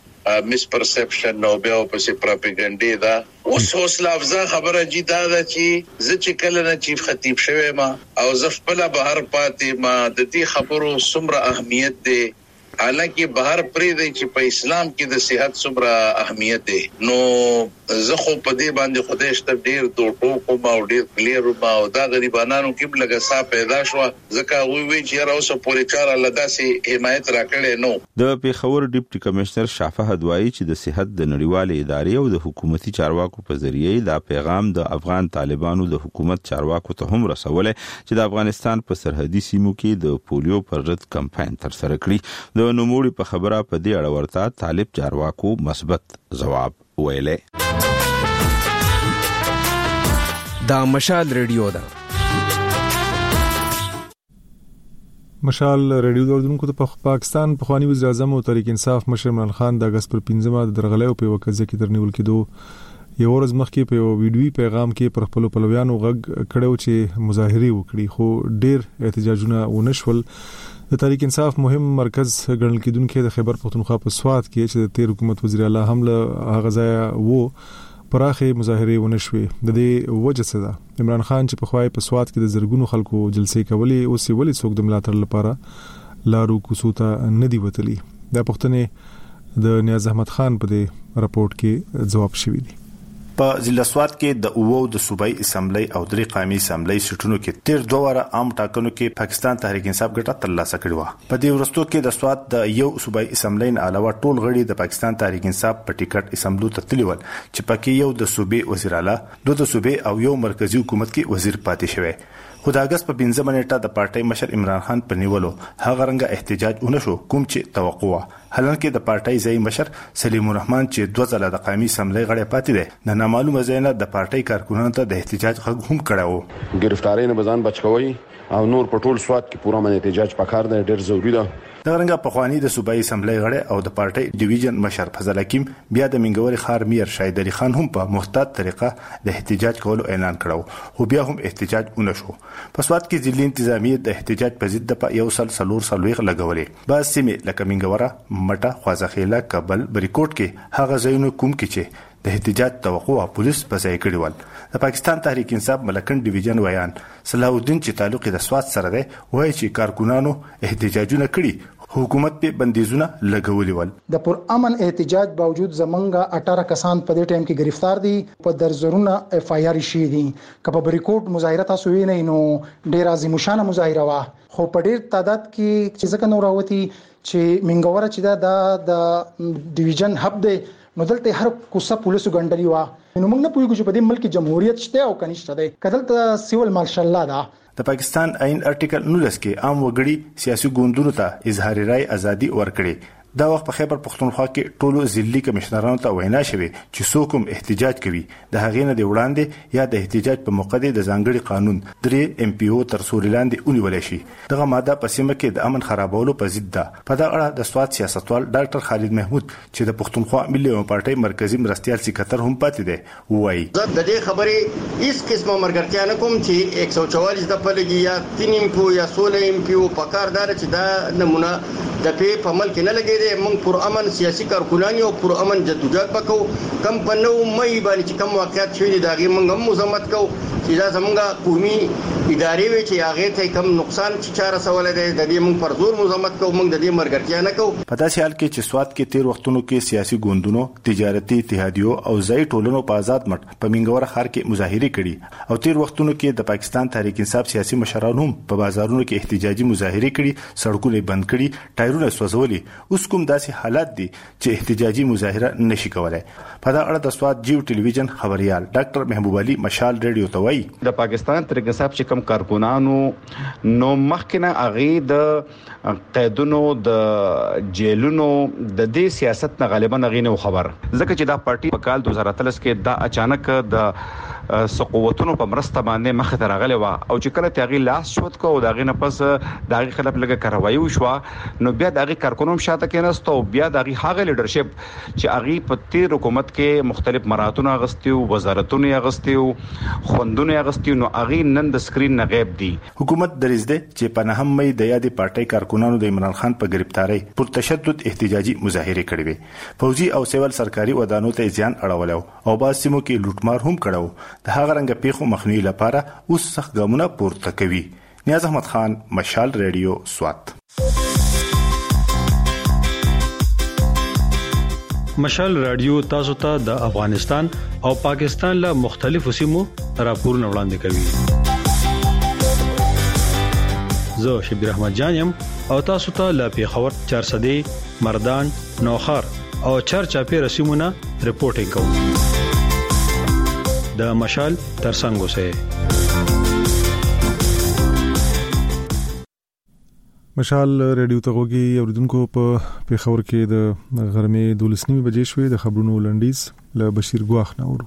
[SPEAKER 21] د مس پرسپشن او بیا په سي پروپاګاندا دا اوس حوصله افزا خبره جی دا چې ز چې کله نه چیف خطیب شوه ما او زفپلا بهر پاتې ما د دې خبرو سمره اهمیت دی. حالانکه بهر پرې دی چې په اسلام کې د صحت سمره اهمیت دی. نو زه خو په دې باندې خدای شته ډیر دوه ټوکو ما او ډیر کلیر ما او دا غریبانو کې لګه صاحب پیدا شو ځکه وی وی چې راوسه پوری چار الله داسې حمایت راکړي نو.
[SPEAKER 19] د پیښور ډیپټي کمشنر شافه هدوایی چې د صحت د نړیوالې ادارې او د حکومتي چارواکو په ذریعه دا پیغام د افغان طالبانو د حکومت چارواکو ته هم رسوله چې د افغانستان په سرحدي سیمو کې د پولیو پر ضد کمپاین تر سره کړی. د نوموړي په خبره په دې اړه ورته طالب چارواکو مثبت جواب ویلې.
[SPEAKER 2] دا مشال ریډیو ده.
[SPEAKER 3] مشال ریډیو دردونکو ته پاکستان په خواني وزیر اعظم او تحریک انصاف مشر عمران خان د اگست پر پنځمه د درغلې په وکړه کې ترنیول کېدو یو ورځ مخکې په ویډیوي پیغام کې پر خپل پلویانو غږ کړو چې مظاهره وکړي خو ډېر احتجاجونه ونشول. د تحریک انصاف مهم مرکز ګڼل کېدونکو د خیبر پختونخوا په سوات کې چې د تیر حکومت وزیر اعلی هم له هغه ځای وو پراخه مظاهره ونشوي. د دې وجه څه ده؟ عمران خان چې په خوای په سوات کې د زرګونو خلکو جلسې کولې او سی ولې څوک د ملاتړ لپاره لارو کوڅو ندی وتلی. دا پښتنه د نیاز احمد خان په دې راپورټ کې جواب شوی دی.
[SPEAKER 22] په ضلع سوات کې د اوو د صوبایي اسمبلی او درې قومي اسمبلی سټونو کې تیر دوه واره عام ټاکنو کې پاکستان تحریک انصاف ګټه ترلاسه کړې و. په دې ورستو کې د سوات د یو صوبایي اسمبلی نه علاوه ټول غړي د پاکستان تحریک انصاف په ټیکټ اسمبلو ته تللی ول چې پکې یو د صوبې وزیر اعلی، دوه د صوبې او یو مرکزی حکومت کې وزیر پاتې شوی. خو د اگست په پنځمه نیټه د پارټۍ مشر عمران خان په نیولو هغه رنګه احتجاج ونشو کوم چې توقع و. حالانکه د پارټۍ ځای مشر سلیم الرحمن چې دوه ځله د قومي اسمبلی غړی پاتې دی د نامعلومه ځای نه د پارټۍ کارکونانو ته د احتجاج غږ هم کړی و.
[SPEAKER 23] گرفتاری نه بزان بچکوي او نور په ټول سوات کې پوره من احتجاج پکار دی، ډېر ضروری ده.
[SPEAKER 22] د رنګه په خواني د صوبایي اسمبلی غړی او د پارټۍ ډیویژن مشر فضل حکیم بیا د منګوري خار میر شاهد علي خان هم په محتاط طریقه د احتجاج کولو اعلان کړو خو بیا هم احتجاج ونشو. په سوات کې ځلې انتظامیه د احتجاج په ضد د یو سل سلور سلويغ لګولې. بعض سیمې لکه منګوره، مټه، خوازخیله، کابل، بریکوټ کې هغه ځایونه کوم کې چې د احتجاج توقع پولیس په ځای کړی ول. د پاکستان تحریک انصاف ملکن ډیویژن ویان صلاح الدین چې تعلق د سوات سره دی وایي چې کارکونانو احتجاجونه کړي حکومت په بندیزونه لګولې ول.
[SPEAKER 24] د پر امن احتجاج باوجود زمونږه اٹھارہ کسان په دې ټیم کې گرفتار دي، په درزرونه اف آی آر شي دي. کله بریکوټ مظاهره تاسو وینئ نو ډیر عظیم شان مظاهره وا خو په ډیر تعداد کې چې ځکه نو راوتی چې منګوره چې دا د ډیویژن هب دی نو دلته هر کوڅه پولیسو ګڼډلی وا نو موږ نه پوهیږو چې په دې ملک جمهوریت شته او کنيشته ده کدلته سیول مارشل لا ده.
[SPEAKER 22] د پاکستان عین ارټیکل نولس کې عام وګړي سیاسي ګوندونو ته اظهار رائے ازادي ورکړي. دا وخت په خیبر پختونخوا کې ټولو ضلعي کمشنرانو ته وینا شوه چې څوک هم احتجاج کوي د هغې نه دی وړاندې یا د احتجاج په موقع د ځانګړي قانون درې ام پی او تر سوري لاندې ونیول شي. دغه ماده په سیمه کې د امن خرابولو په ضد ده. په دا اړه د سوات سیاستوال ډاکټر خالد محمود چې د پختونخوا ملي پارټۍ مرکزی مرستيال سکرټر هم پاتې دی وایي
[SPEAKER 25] زه د دې خبرې هیڅ قسمه مرګرتیا نه کوم چې یک سو چوالیس د پلګي یا تین ام پی او یا سولہ ام پی او په کار دار چې دا نمونه د پی په عمل کې نه لګي دي. موږ پر امن سیاسي کارکونان او پر امن جدوجہد وکړو. کم په نو مې باندې چې کم واقعیت شوی دا غي موږ هم مزمت کوو چې دا زمونږه قومي ادارې وي چې هغه ته کم نقصان چې چاره سوال دی د دې موږ پر زور مزمت کوو. موږ د دې مرګرتیا نه کوو.
[SPEAKER 22] په داسې حال کې چې سوات کې تیر وختونو کې سیاسي ګوندونو، تجارتي اتحادیو او ځای ټولنو په آزاد مټ په منګوره خار کې مظاهره کړي او تیر وختونو کې د پاکستان تحریک انصاف سیاسي مشرانو هم په بازارونو کې احتجاجي مظاهره کړي، سړکونه بند کړي، ټایرونه سوځولي. اوس کوم داسې حالات دي چې احتجاجي مظاهره نشي کولای. په دا اړه د سوات جیو ټلویزیون خبريال ډاکټر محبوب علي مشال ریډیو ته وایي
[SPEAKER 26] د پاکستان تحریک انصاف چې کوم کارکونانو نو مخکنه اغه د قیدونو د جیلونو د دې سیاست نه غالبا غینه خبر ځکه چې دا پارټي په کال دوه هزار اتلس کې دا اچانک د سقوتونو په مرسته باندې مخ ته راغلی و او چې کله تغییر لاس شوت کو دا غینه پس دا غي خلاف لګه کاروایی وشو نو بیا دا غي کارکونوم شاته کېناست او بیا دا غي هغه لیډرشپ چې اغه په تیر حکومت کې مختلف مراتونه غستیو، وزارتونه غستیو، خوندونه غستیو نو اغه نن د سکرین نه غیب دي.
[SPEAKER 22] حکومت دریزده چې په نهم مې د یادې پارټۍ کارکونانو د عمران خان په گرفتاری پر تشدد احتجاجي مظاهره کړې وي. فوجي او سیول سرکاري ودانو ته ځان اړولو او با سیمو کې لوټمار هم کړو. د هغه رنګ پیښو مخنیوي لپاره اوس سخت ګامونه پورته کوي. نیاز احمد خان، مشال ریډیو، سوات.
[SPEAKER 15] مشال رادیو تاسو ته د افغانستان او پاکستان له مختلفو سیمو راپورونه وړاندې کوي. زه شبیر احمد جانم او تاسو ته له پیښور چارسدې مردان نوخار او چرچاپی رسیمونه رپورټینګ کوم. د مشال ترڅنګ اوسئ.
[SPEAKER 3] مشال ریډیو ته غوږی اوریدونکو په پیښور کې د غرمې دولس نیمه بجې شوې. د خبرونو لنډیز له بشیر ګواخ نه اورو.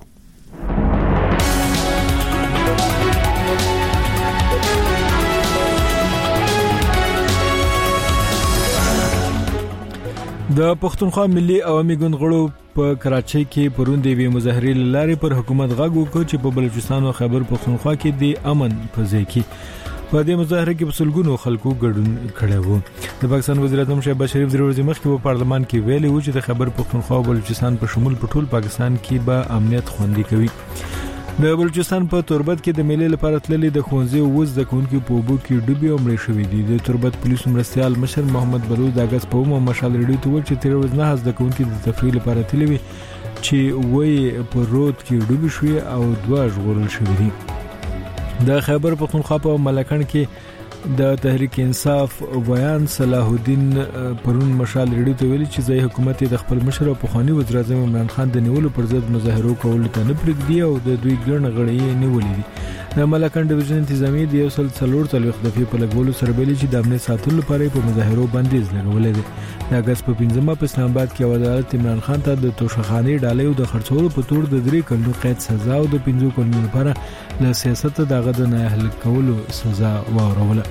[SPEAKER 3] د پښتونخوا ملي عوامي ګوند غړو په کراچۍ کې پرون د وی مظاهرې لارې پر حکومت غږ وکړ چې په بلوچستان او خیبر پښتونخوا کې د امن په ځای کې په دې مظاهره کې بسلګونو خلکو ګډون کړی وو. د پاکستان وزیر اعظم شهباز شریف د ورځې مخکې په پارلمان کې ویلي و چې د خیبر پښتونخوا او بلوچستان په شمول په ټول پاکستان کې به امنیت خوندي کوي. د بلوچستان په توربت کې د میلې لپاره تللي د ښوونځي او وز د کوونکو په اوبو کې ډوبې او مړې شوې دي. د توربت پولیسو مرستیال مشر محمد بلوچ د اگست په اومه مشال ریډیو ته وویل چې تیر ورځ نه د کوونکو د تفریح لپاره تللي وي چې وې په رود کې ډوبې شوې او دوه ژغورل شوې دي. د خیبر پښتونخوا په ملکن کې د تحریک انصاف ویان صلاح الدین پرون مشال ریډیو ته ویلي چې ځای حکومت د خپل مشر او پخوانی وزیر اعظم عمران خان د نیولو پر ضد مظاهرو کول ته نه پرېږدي او د دوی ګڼ غړي نیولې دي. د ملکن ډیویژن انتظامی د یو سل څلور څلوېښت دفعې په لګولو سره ویلي چې د امنیت ساتلو لپاره په مظاهرو بندیز لګولې دي. د اگست په پنځمه په اسلام آباد کې عدالت عمران خان ته د توشخانې ډالۍ او د خرڅولو په تور د درې کلونو قید سزا او د پنځو کلونو لپاره له سیاست دغه د نه اهل کولو سزا واوروله.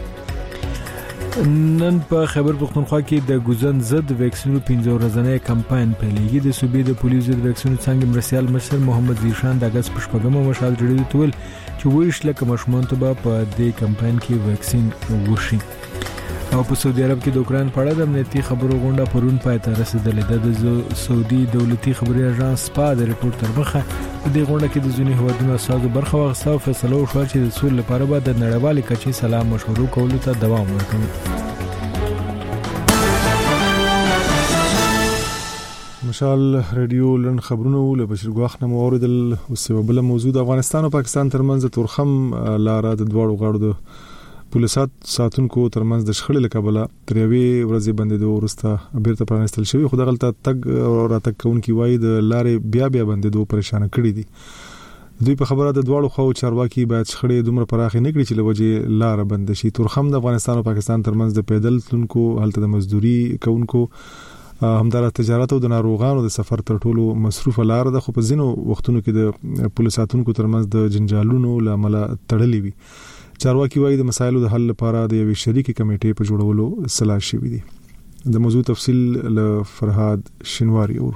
[SPEAKER 3] نن په خیبر پښتونخوا کې د ګوزن ضد ویکسینو پنځه ورځنی کمپاین پیلېږي. د صوبې د پولیسو ضد ویکسینو څنګه مرستیال مشر محمد زیشان د اگست په شپږمه مشال ریډیو ته ویل چې ویش لکه ماشومان ته به په دې کمپاین کې ویکسین وشي. او په سعودي عرب کې د اوکران په اړه د امنیتي خبرو غونډه پرون پای ته رسیدلې ده. د سعودي دولتي خبري اژانس سپا د ریپورت تر مخه په دې غونډه کې د ځینې هیوادونو استازو برخه واخیسته او فیصله وشوه چې د سولې لپاره به د نړیوالې کچې سلام مشورو کولو ته دوام ورکوي. مشال ریډیو لن خبرونه له بشیر ګواخ نه اوریدل. اوس یو بل موضوع د افغانستان او پاکستان ترمنځ د تورخم لار د دوړو غاړو د پولیسات ساتونکو ترمنځ د شخړې لکبله تر یوې ورځې بندیدو وروسته بیرته پرانستل شوی. خو دغلته تګ او راتګ کوونکي وایي د لارې بیا بیا بندیدو پریشان کړي دي. دوی په خبره د دوړو خو چارواکي باید شخړې دومره پراخې نه کړي چې لوجه لار بند شي. تورخم د افغانستان او پاکستان ترمنځ د پیدل تلونکو هلته د مزدوري کوونکو همدارا تجارت او د ناروغانو د سفر تر ټولو مصروفه لار ده. خو په ځینو وختونو کې د پولیساتونکو ترمنځ د جنجالونو لامل تړلې وي. چارواکي وايي د مسایلو د حل لپاره د یوې شریکې کمیټې په جوړولو سلا شوې دي. د موضوع تفصیل له فرهاد شنواری اورو.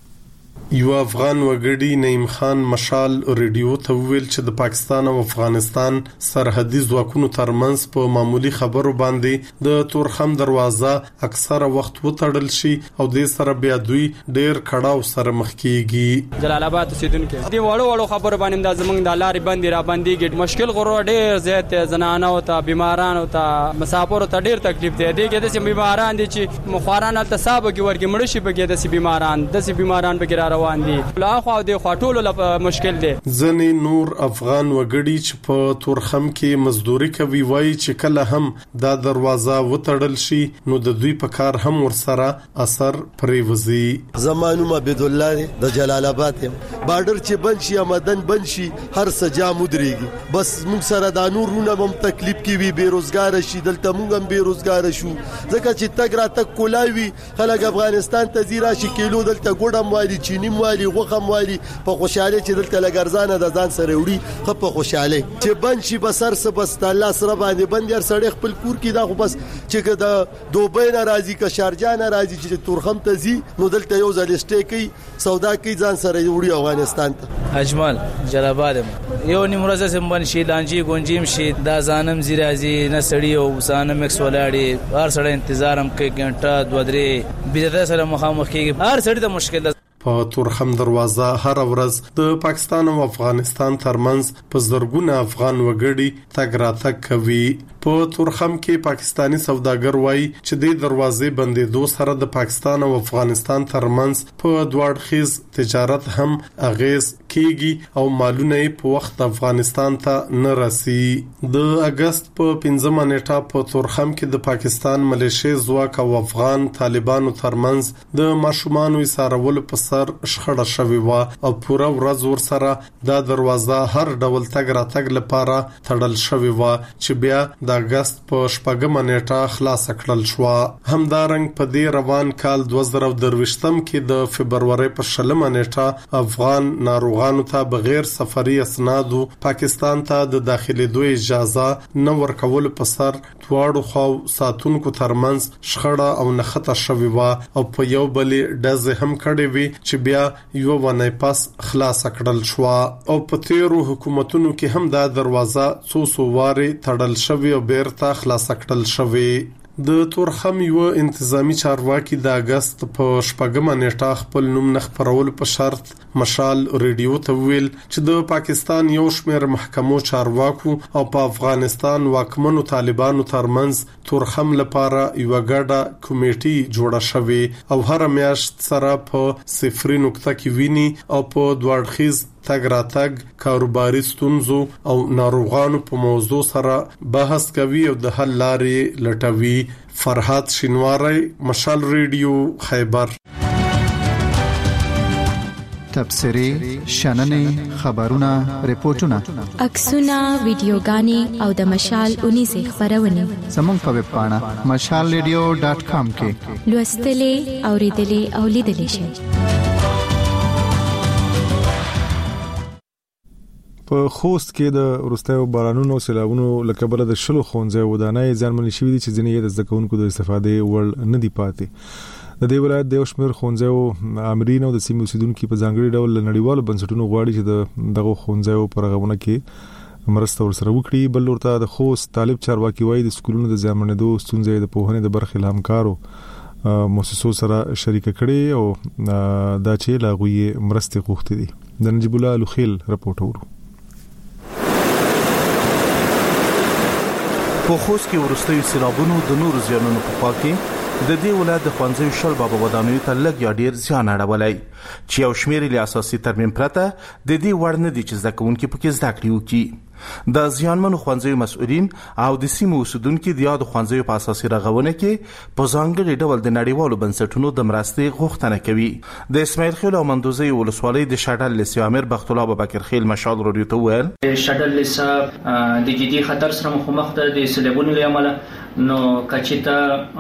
[SPEAKER 1] یو افغان وګړي نعیم خان مشال ریډیو ته ویل چې د پاکستان او افغانستان سرحدي ځواکونو ترمنځ په معمولی خبرو باندې د تورخم دروازه اکثره وخت وتړل شي او د سره بیا دوی ډیر کړهو سره مخ کیږي.
[SPEAKER 4] جلال آباد اوسیدونکو دی وړو وړو خبرو باندې د زمنګ د لارې باندې را باندې ګډ مشکل غوړ ډیر زیات زنانه او ته بیماران او ته مسافر ته ډیر تکلیف دی. دغه د بیماران دي چې مخارانه تصاب کې ورګي مړ شي بګي د بیماران د بیماران بګي روان دي. لا خو د خاطولو مشکل دی.
[SPEAKER 1] ځنې نور افغان وګړي چې په تورخم کې مزدوري کوي وایي چې کله هم دا دروازه وتړل شي نو د دوی په کار هم ورسره اثر پریوزي.
[SPEAKER 7] زمانو عبد الله د جلال آباد بارډر چې بند شي آمدن بند شي هر سجا مدريږي. بس موږ سره د نورونه هم تکلیف کې وي بیروزګار شي دلته موږ هم بیروزګار شو ځکه چې تګ را تک کولاوي خلک افغانستان ته زیرا شي کیلو دلته ګډم وایي چینی موالي غوخم وایي په خوشاله چې دلته لګرزانه د ځان سره وړي خو په خوشاله چې بند شي بسر سره بس الله سره باندې بند ير سړی خپل کور کې دا خو بس چې د دوبۍ ناراضي کا شارجه ناراضي چې تورخم ته زی نو دلته یو ځل سټې کوي سودا کوي ځان سره وړي افغانستان ته.
[SPEAKER 8] اجمل جلاباد یو نیمروزه سم بن شي لانجی گونجیم شي دا ځانم زیرازي نه سړی او سانم ایکس ولاړي هر سړی انتظارم کوي ګنټه دوه درې بيزه سره مخامخ کیږي هر سړی ته مشکل.
[SPEAKER 1] په تورخم دروازه هر ورځ د پاکستان او افغانستان ترمنځ په زرګونه افغان وګړي تګ راتګ کوي. په تورخم کې پاکستانی سوداګر وایي چې د دروازې بندېدو سره د پاکستان او افغانستان ترمنځ په دواړخیز تجارت هم اغیز کیږي او مالونه په وخت افغانستان ته نه رسي. د اگست په پنځمه نیټه په تورخم کې د پاکستان ملیشي ځواک او افغان طالبانو ترمنځ د ماشومانو ایسارولو په سر شخړه شوې و او پوره ورځ ورسره د دروازه هر ډول تګ راتګ لپاره تړل شوې و چې بیا د اگست په شپږمه نیټه خلاص کړل شو. همدارنګ په دې روان کال دوه زره درویشتم کې د فبرवरी په شلمه نیټه افغان ناروغانو ته بغیر سفري اسنادو پاکستان ته د داخليدو اجازه نه ورکول په سر دواړو خو ساتونکو ترمنځ شخړه او نخته شوې و او په یو بل ډزه هم کړې وي چې بیا یو ونه پاس خلاص کړل شو او په تیرو حکومتونو کې هم دا دروازه څو څو واره تړل شوې او بیرته خلاص کړل شوې. د تورخم یو انتظامی چارواکي د اگست په شپږمه نیټه خپل نوم نه خبرول په شرط مشال ریډیو ته ویل چې د پاکستان یو شمېر محکمو چارواکو او په افغانستان واکمنو طالبانو ترمنځ تورخم لپاره یو ګډه کمیټي جوړه شوې او هر میاشت سره په صفري نقطه کې ویني او په دواړخیز تګ راتګ کاروباري ستونزو او ناروغانو په موضوع سره بحث کوي او د حل لارې لټوي. فرحات شینواری، مشال ریډیو، خیبر.
[SPEAKER 5] تبصرې، شننې، خبرونه، ریپورتونه،
[SPEAKER 9] عکسونه، ویډیوګانې او د مشال اونیزه خبرونه
[SPEAKER 5] زموږ په ویب پاڼه مشال ریډیو ډاټ کام کې
[SPEAKER 9] لوستلې، اوریدلې او لیدلې شئ.
[SPEAKER 3] په خوست کې د ورستیو بارانونو سیلابونو لکبره د شلو خونځای ودانۍ ځانمنې شوې دي چې ځینې د زده کوونکو د استفادې وړ نه دي پاتې. د دې ولایت د شمیر خونځایو امرین او د سیمې اوسیدونکو په ځانګړي ډول نړیوالو بنسټونو غواړي چې د دغه خونځایو پر غوونه کې مرسته ورسره وکړي. بل ورته د خوست طالب چارواکي وایي د سکولونو د ځانمنېدو ستونزې د پوهنې د برخې لامکارو مؤسسو سره شریک کړي او دا چې لاغوي مرسته غوښتي دي. د نجیب الله لوخیل رپورټ ورو.
[SPEAKER 10] په خوست کې ورستوي سیلابونو د نورو زیانونو په خوا کې د دې ولایت د خوانځي شل بابا ودانیو ته لږ یا ډیر زیان اړولای چې یو شمېر له اساسي ترمیم پرته د دې وړ نه دي چې ځکهونکو پکې زده کړې وکړي. د زیانمنو خوانځي مسؤلین او د سیمو اوسیدونکو د یاد خوانځي په اساسي رغونه کې په ځانګړي ډول د نړیوالو بنسټونو د مرستې غوښتنه کوي. د اسماعیل خیل او مندوزي ولسوالۍ د شډل لسی امیر بخت الله ابوبکر خیل مشال رادیو ته ویل
[SPEAKER 12] شډل لسی د جدي خطر سره مخامخ ده د سیلابونو لامل نو کچته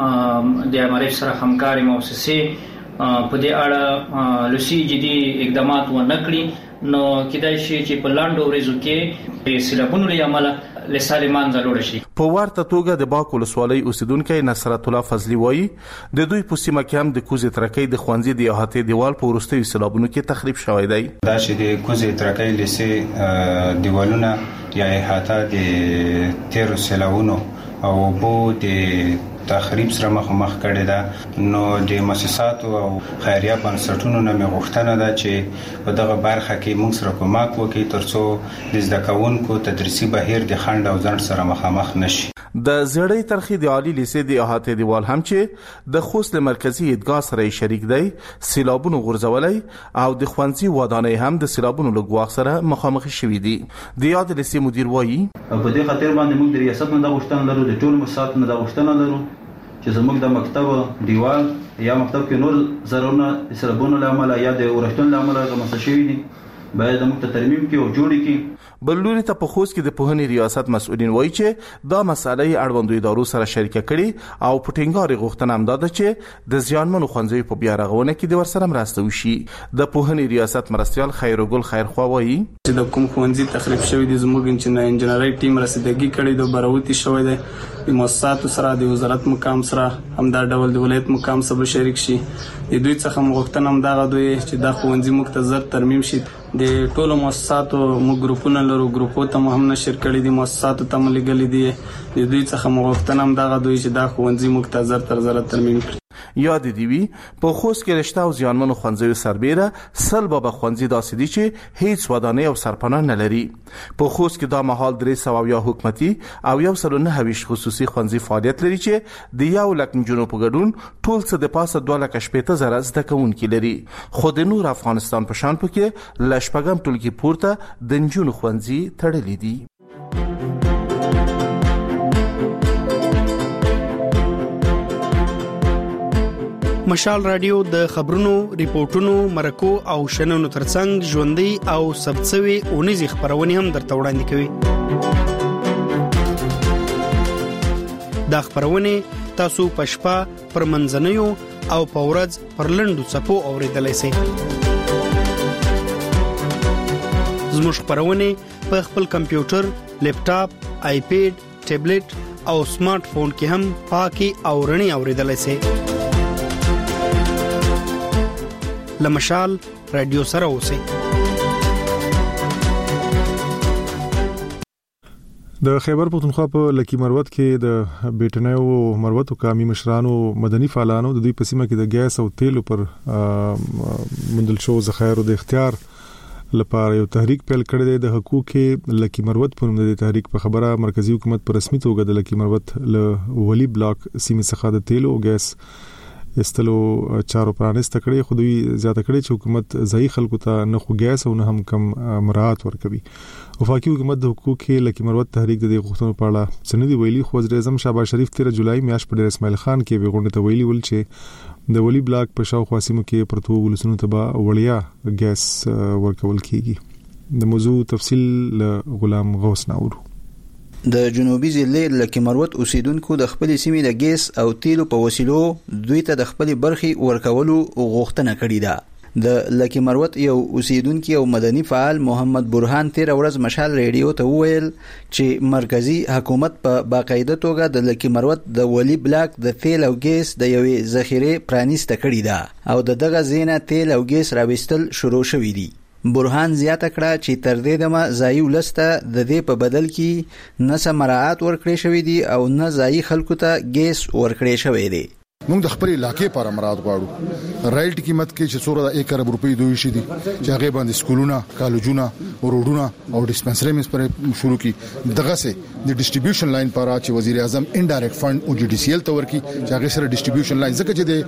[SPEAKER 12] د امارات سره همکاري مؤسسې په دې اړه لسی جدي اقدامات و نکړي نو کېدای شي چې په لاندو ورځو کې په سیلابونو لامل لسالمان زلوړ شي.
[SPEAKER 10] په ورته توګه د باک ولسوالۍ اوسیدونکو نصرت الله فضلی وایي د دوی په سیمه کې هم د کوزې ترکې د خوانځي د احاطې دیوال په ورستوي سیلابونو کې تخریب شوی دی.
[SPEAKER 13] دا چې د کوزې ترکې لسه دیوالونه یا احاطه د تیر سیلابونو او بو د تخریب سره مخ کړي ده نو د مؤسساتو او خیریه بنسټونو نه مغوښتنه ده چې په دغه برخه کې موږ سره کومک وکړي ترڅو د زده کوونکو تدریسي بهیر د خنډ او ځنډ سره مخامخ نشي.
[SPEAKER 10] د زړې ترخی د عالی لیسې د احاطې دیوال هم چې د خوست مرکزی ادګا سره شریک دی سیلابونو غورځولای او د خوانځي ودانۍ هم د سیلابونو لګواخ سره مخامخ شوې دي. د یاد لیسې مدیر وایي
[SPEAKER 14] په دې خاطر باندې موږ د ریاست نه د غوښتنه لرو د ټول مؤسساتو نه د غوښتنه لرو چې زموږ د مکتب دیوال یا مکتب کې نور ضرورونه سیلابونو لامل یا د اورښتون لامل راغمس شوي دي باید موږ ته ترمیم کې او جوړ کې.
[SPEAKER 10] بل لوري ته په خوست کې د پوهنې ریاست مسؤلین وایي چې دا مسالې اړوندو ادارو سره شریک کړي او په ټینګار غوښتنه هم ده چې د زیانمنو خوانځي په بیا رغونه کې د ورسره مرسته وشي. د پوهنې ریاست مرستيال خیرګل خیرخوا وایي
[SPEAKER 27] چې د کوم خوانځي تخریب شوی د زموږ انجنیری ټیم رسیدګي کړي د بروتي شوی دی د مؤسساتو سره د وزارت مقام سره هم دا ډول د ولایت مقام سره شریک شي. د دوی څخه غوښتنه هم دا دوی چې د خوانځي مختزر ترمیم شي. د ټولو مؤسساتو موږ ګروپونه لرو ګروپو ته هم نشر کړي دي مؤسساتو ته ملګلې دي د دوی څخه غوښتنه هم دا دوی چې د خوانځي مختزر تر زر ترمیم کړي.
[SPEAKER 10] یاد دی وی په خوست کې رشته او ځانمنو خوانځي سربېره سل به خوانځي داسې دي چې هیڅ ودانۍ او سرپناه نه لري. په خوست کې دا مهال درې سوه یا حکومتي او یو سل نه هویش خصوصي خوانځي فعالیت لري چې د یو لک نجونو په ګډون ټول څه د پاسه دوه لک شپېته زره زده کوونکي لري. خو د نور افغانستان په شان پکې لشپږم ټولګي پورته د نجونو خوانځي تړلي دي.
[SPEAKER 6] مشال رادیو د خبرونو، ریپورتونو، مرکو او شننو ترڅنګ ژوندۍ او ثبتسوي اونیزې خبرونه هم درته وړاندې کوي. دا خبرونه تاسو په شپه پر منځنیو او په ورځ پر لنډو څپو اوریدلای شئ. زموږ خبرونه په خپل کمپیوټر، لیپټاپ، آیپیډ، ټابلیټ او سمارټ فون کې هم پاکي او رڼي اوریدلای شئ. لمشال رادیو سره اوسئ.
[SPEAKER 3] د خیبر پختونخوا په لکی مروت کې د بیٹنیو مروت او قومي مشرانو مدني فعالانو د دوی په سیمه کې د ګیس او تیلو پر مندل شو ذخایر د اختیار لپاره یو تحریک پیل کړی دی. د حقوق لکی مروت په نوم د تحریک په خبره مرکزی حکومت په رسمي توګه د لکی مروت له ولی بلاک سیمه څخه د تیلو او ګیس استلو چارو پرانست کړي. خو دوی زیاته کړي چې حکومت ځای خلکو ته نه خو ګیس او نه هم کم مراعات ورکوي. وفاقي حکومت د حقوق لکی مروت تحریک د غوښتنو په اړه سندي ویلي. خو وزیر اعظم شهباز شریف تیر جولای میاشت په ډیر اسماعیل خان کې ویغونډه ته ویلي ول چې د ولی بلاک په شاوخوا سیمو کې پرتو ولسونو ته به وړیا ګیس ورکول کیږي. د موضوع تفصیل غلام غوث ناورو.
[SPEAKER 11] د جنوبي ضلع لکی مروت اوسیدونکو د خپل سیمې د ګیس او تیلو په وسیلو دوی ته د خپل برخي ورکولو غوښتنه کړې ده. د لکی مروت یو اوسیدونکو او مدني فعال محمد برهان تیر ورځ مشال ریډیو ته وویل چې مرکزی حکومت په باقاعده توګه د لکی مروت د ولی بلاک د تیل او ګیس د یوې ذخیره پرانیسته کړې ده او د دغه زینه تیل او ګیس راوستل شروع شوې دي. برهان زیاته کړه چې تر دې دمه ځای ولسته د دې په بدل کې نه سمراعات ورکړې شوې دي او نه ځای خلکو ته ګیس ورکړې شوې دي.
[SPEAKER 16] موږ د خپل علاقې لپاره مراد غواړو. رایلټ قیمت کې چې څوره د یک ارب روپۍ دوی شي دي چې هغه باندې سکولونه، کالجونه، روډونه او ډیسپنسری مې پر شروع کی. دغه سه د ډیسټریبیوشن لاین پر چې وزیر اعظم انډایرکټ فند او جی ډی سی ایل ته ورکی چې هغه سره ډیسټریبیوشن لاین ځکه چې د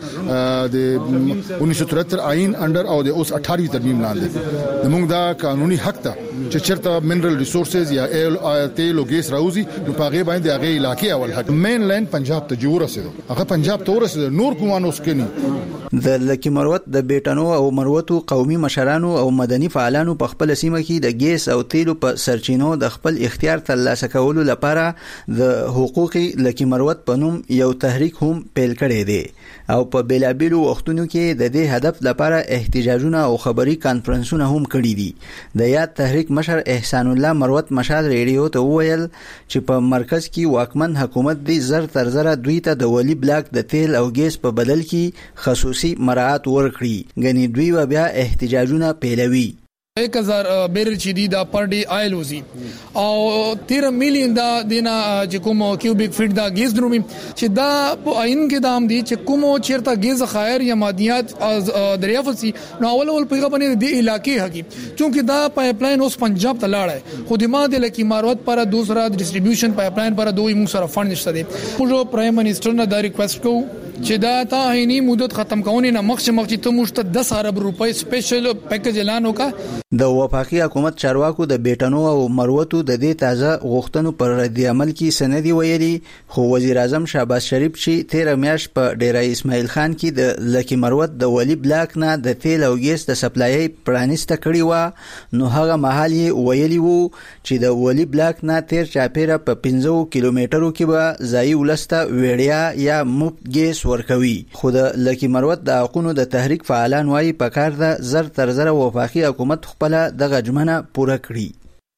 [SPEAKER 16] د انیس سو ترهتر آئین انډر او د اوس اٹھارہویں ترمیم لاندې موږ دا قانوني حق ته چې چرته منرل ریسورسز یا تیل او ګیس راوځي نو پاغه باندې هغه علاقې اول حق مین لاین پنجاب ته جوړ رسیدو. هغه پنجاب ته نور کومانو سکني.
[SPEAKER 11] د لکی مروت د بیٹنو او مروتو قومي مشرانو او مدني فعالانو په خپل سیمه کې د ګیس او تیلو په سرچینو د خپل اختیار ترلاسه کولو لپاره د حقوقي لکی مروت په نوم یو تحریک هم پیل کړی دی او په بیلابیلو وختونو کې د دې هدف لپاره احتجاجونه او خبري کانفرنسونه هم کړي دي. د یاد تحریک مشر احسان الله مروت مشال ریډیو ته وویل چې په مرکز کې واکمن حکومت دی زر تر زره دوی ته د ولی بلاک د تیل او ګیس په بدل کې خصوصي مراعات ورکړي. غني دوی بیا احتجاجونه پیلوي.
[SPEAKER 17] एक हजार बेरल چې دی دا پر ډے آیل وزي او तेरह میلیون دا دینا چې کوم کیوبیک فیټ دا ګیس درومي چې دا په عین کې دام دي چې کوم چیرته ګیس خیر یا مادیات دریافت سي نو اول اول پیغه باندې د علاقې حقي چونکه دا پایپ لاین اوس پنجاب ته لاړ خو د ماده لکی ماروت پر دوسرا ډیسټریبیوشن پایپ لاین پر دوی موږ سره فند نشته دي. پوجو پرایم منسٹر نه دا ریکوست کو چې دا تا عیني مدت ختم کونې نه مخکې مخکې ته موږ ته دس ارب روپۍ سپیشل پیکج اعلان وکړ.
[SPEAKER 11] د وفاقي حکومت چارواکو د بیٹنو او مروتو د دې تازه غوښتنو پر رد عمل کې سندي ویلي. خو وزیر اعظم شهباز شریف چې تیر میاشت په ډیره اسماعیل خان کې د لکی مروت د ولی بلاک نه د تیل او ګیس د سپلای پرانیسته کړی و نو هغه مهال یې ویلي وو چې د ولی بلاک نه تیر چاپیره په پنځه کیلومترو کې به ځای ولسته وړیا یا مفت ګیس ورکوي. خو د لکی مروت د حقوقو د تحریک فعالان وايي په کار ده زر تر زر وفاقي حکومت خپل دغه ژمنه پوره کړي.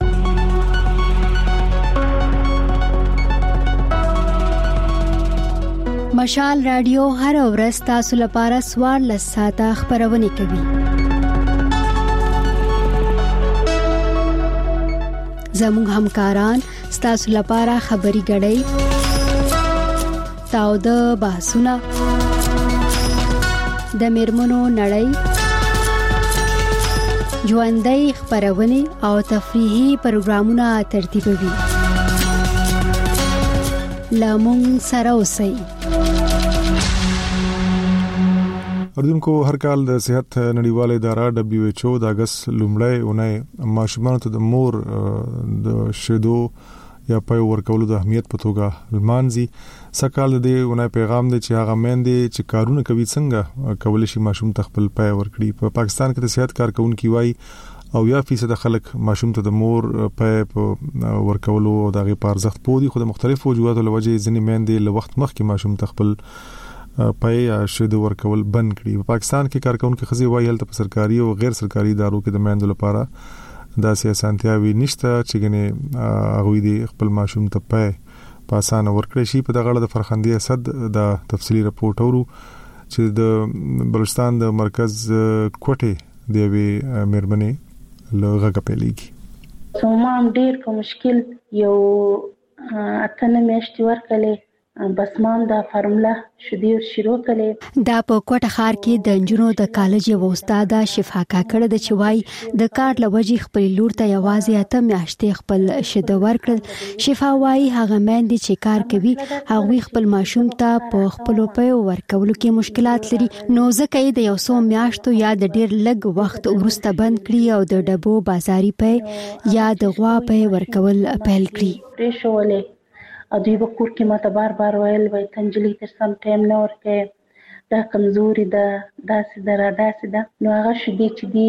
[SPEAKER 18] مشال رادیو هر ورځ تاسو لپاره سوار لساته خبرونه کوي. زموږ همکاران تاسو لپاره خبري غړي تاو د بحثونه د میرمنو نړۍ، ژوندۍ خبرونه او تفریحي پروګرامونه ترتیبوي. لامون سره اوسئ.
[SPEAKER 3] اردوونکو هر کال د صحت نړیواله اداره دبليو ایچ او د اگست لومړی اونۍ ماشومانو ته د مور د شیدو یا پای ورکولو د اهمیت په توګه لمانځي. سکهال د اونۍ پیغام دی چې هغه مېندې چې کارونه کوي څنګه کولای شي ماشوم ته خپل پای ورکړي. په پا پاکستان کې د صحت کارکونکو وایي او یا فیصد خلک ماشوم ته د مور پای ورکولو او دغه په ارزښت پوه دي، خو د مختلفو وجوهاتو لوجه ځینې مېندې له وخت مخکې ماشوم ته خپل پای شیدو ورکول بند کړي. په پاکستان کې کارکونکو خزي وایي هلته په سرکاري او غیر سرکاري ادارو کې د مېندو لپاره دا سیاسانتیاوي نشته چې ګنې هغه دې خپل ماشوم ته پای په اسانه ورکړي شي. په دغه اړه د فرخندي اسد د تفصیلی رپورټ اورو چې د بلوچستان د مرکز کوټه دی وی مېرمنې لږه پیلېږي.
[SPEAKER 2] سومام ډېر په مشکل یو اتنه میاشتې ورکلې، بس مام دا فارمولا شدي شروع کړي.
[SPEAKER 18] دا په کوټه خار کې د انجونو د کالج یو استاد شفا کاکړه د چوي د کار لوجي خپل لور ته یوازې اته میاشتې خپل شیدو ورکړل. شفا وايي هغه مېندې چې کار کوي هغه خپل ماشوم ته په خپل په ورکولو کې مشکلات لري، نو ځکه د یو څو میاشتو یا د ډیر لږ وخت وروسته بند کړي او د ډبو بازاري په یا د غوا په ورکول پیل کړي.
[SPEAKER 2] پرېښولې او دوی به کور کې ماته بار بار ویل وای تنجلی تر سم ټایم نه ورکې، دا کمزوري ده، داسې ده را داسې ده. نو هغه شیدې چې دي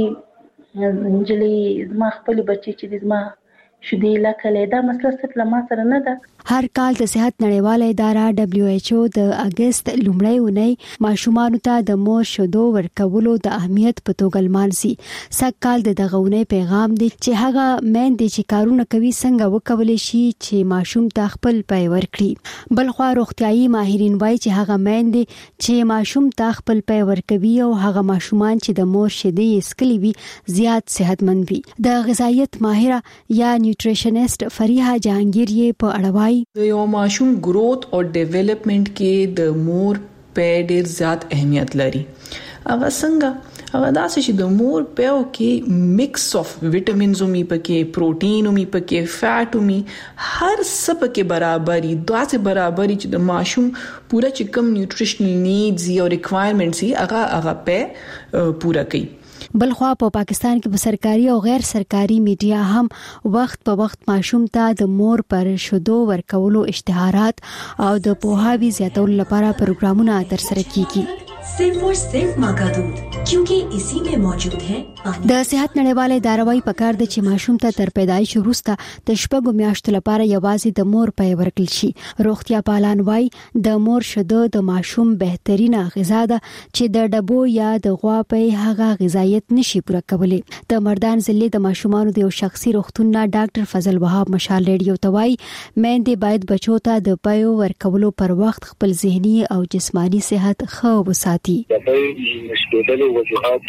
[SPEAKER 2] نجلۍ زما خپل بچي چې دي زما شیدې لکلې، دا مسله صرف له ما سره نه ده.
[SPEAKER 18] هر کال د صحت نړیواله اداره دبليو ایچ او د اگست لومړی اونۍ ماشومانو ته د مور شیدو ورکولو د اهمیت په توګه لمانځي. سکهال د دغه اونۍ پیغام دی چې هغه مېندې چې کارونه کوي څنګه وکولای شي چې ماشوم ته خپل پای ورکړي. بلخوا روغتيایي ماهرین وایي چې هغه مېندې چې ماشوم ته خپل پای ورکوي او هغه ماشومان چې د مور شیدې اسکلي وي زیات صحتمند وي. د غذایت ماهره یا نیوټریشنست فریحه جهانگیر یې په اړه وایي
[SPEAKER 19] د یو ماشوم گروث او ډیولپمنٹ کې د مور په ډیر زیات اهمیت لري. هغه څنګه هغه داسې چې د مور په کې مکس اف وټامینز اومي پکې، پروتین اومي پکې، فیټ اومي، هر څه پکې برابرۍ، داسې برابرۍ چې د ماشوم پورا چې کوم نیوټریشنل نیډز او ریکوایرمنټس یې هغه هغه په پورا کوي.
[SPEAKER 18] بلخوا په پا پاکستان کې په سرکاري او غیر سرکاري میډیا هم وخت په وخت ماشوم ته د مور پر شیدو ورکولو اشتهارات او د پوهاوی زیاتولو لپاره پروګرامونه ترسره کیږي.
[SPEAKER 20] सिर्फ और सिर्फ माँ का दूध क्योंकि इसी में मौजूद है पानी.
[SPEAKER 18] د صحت نړیواله اداره وايي پکار د چې ماشوم ته تر پیدایش وروسته د شپږو میاشتو لپاره یوازې د مور پای ورکړل شي. روغتیا پالان وايي د مور شیدو د ماشوم بهترینه غذا ده چې د ډبو یا د غوا پای هغه غذایت نشي پوره کولی. د مردان ضلع د ماشومانو د یو شخصي روغتون نه ډاکټر فضل وهاب مشال ریډیو ته وايي مېندې باید بچو ته د پای ورکولو پر وخت خپل ذهني او جسماني صحت ښه وساتي.
[SPEAKER 21] د دې مشکلاتو وجوهات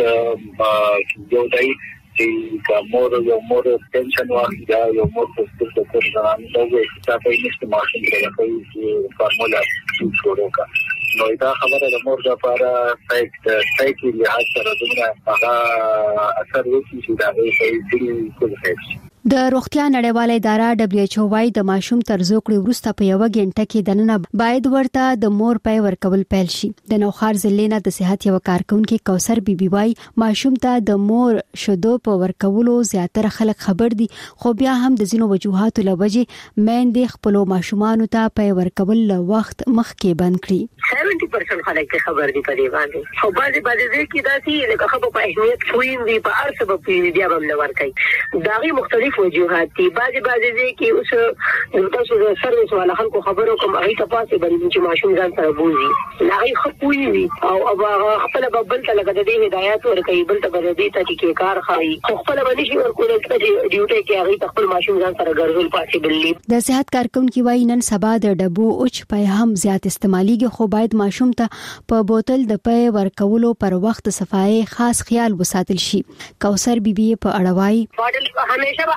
[SPEAKER 21] یو دی چې کومور یو مور ټینشن واخلي دا یو مور په سترګو کې ځان ته وایي چې په نشته ماشوم ته کوي فارمولا شروع کا نو دا خبره د مور لپاره سایت سایت لحاظ سره دومره هغه اثر وکړي چې دا به صحیح کول شي.
[SPEAKER 18] د روغتیا نړیواله اداره دبليو ایچ او وايي د ماشوم تر زوکړې وروسته په یو غنټه کې دننه باید ورته د مور پای ورکول پیل شي. د نوخار ضلع نه د صحت یو کارکونکو کوثر بیبي وايي ماشوم ته د مور شیدو په ورکولو زیاتره خلک خبر دي، خو بیا هم د ځینو وجوهاتو لوجه مېندې خپل ماشومان ته پای ورکول له وخت مخکې بند کړي.
[SPEAKER 21] سبعين پرسنټ خلک خبر دي په دې باندې، خو بعضي بعضي ځکه دا چې لکه خبر په اهمیت خوین دي په هر سبب کې بیا هم نه ورکړي. داغي مختلف وجوهات دي، بعضي بعضي ځکه اوس تاسو د سرویس والا خلکو خبرو کوم هغه تاسو باندې چې ماشوم ځان سره بوزي هغه خپوي وي او خپل ببل ته لګد دي هدایت ورکړي بل ته بده دي ته کې کار خایي خپل باندې شي ورکول چې ډیوټي کې هغه خپل ماشوم ځان سره ګرځول پاسبل دي.
[SPEAKER 18] د صحت کارکونکو وايي نن سبا د ډبو اوچ پای هم زیات استعماليږي، خو باید ماشوم ته په بوتل د پای ورکولو پر وخت صفای خاص خیال وساتل شي. کوثر بیبي په اړه وايي
[SPEAKER 21] باټل همیشه به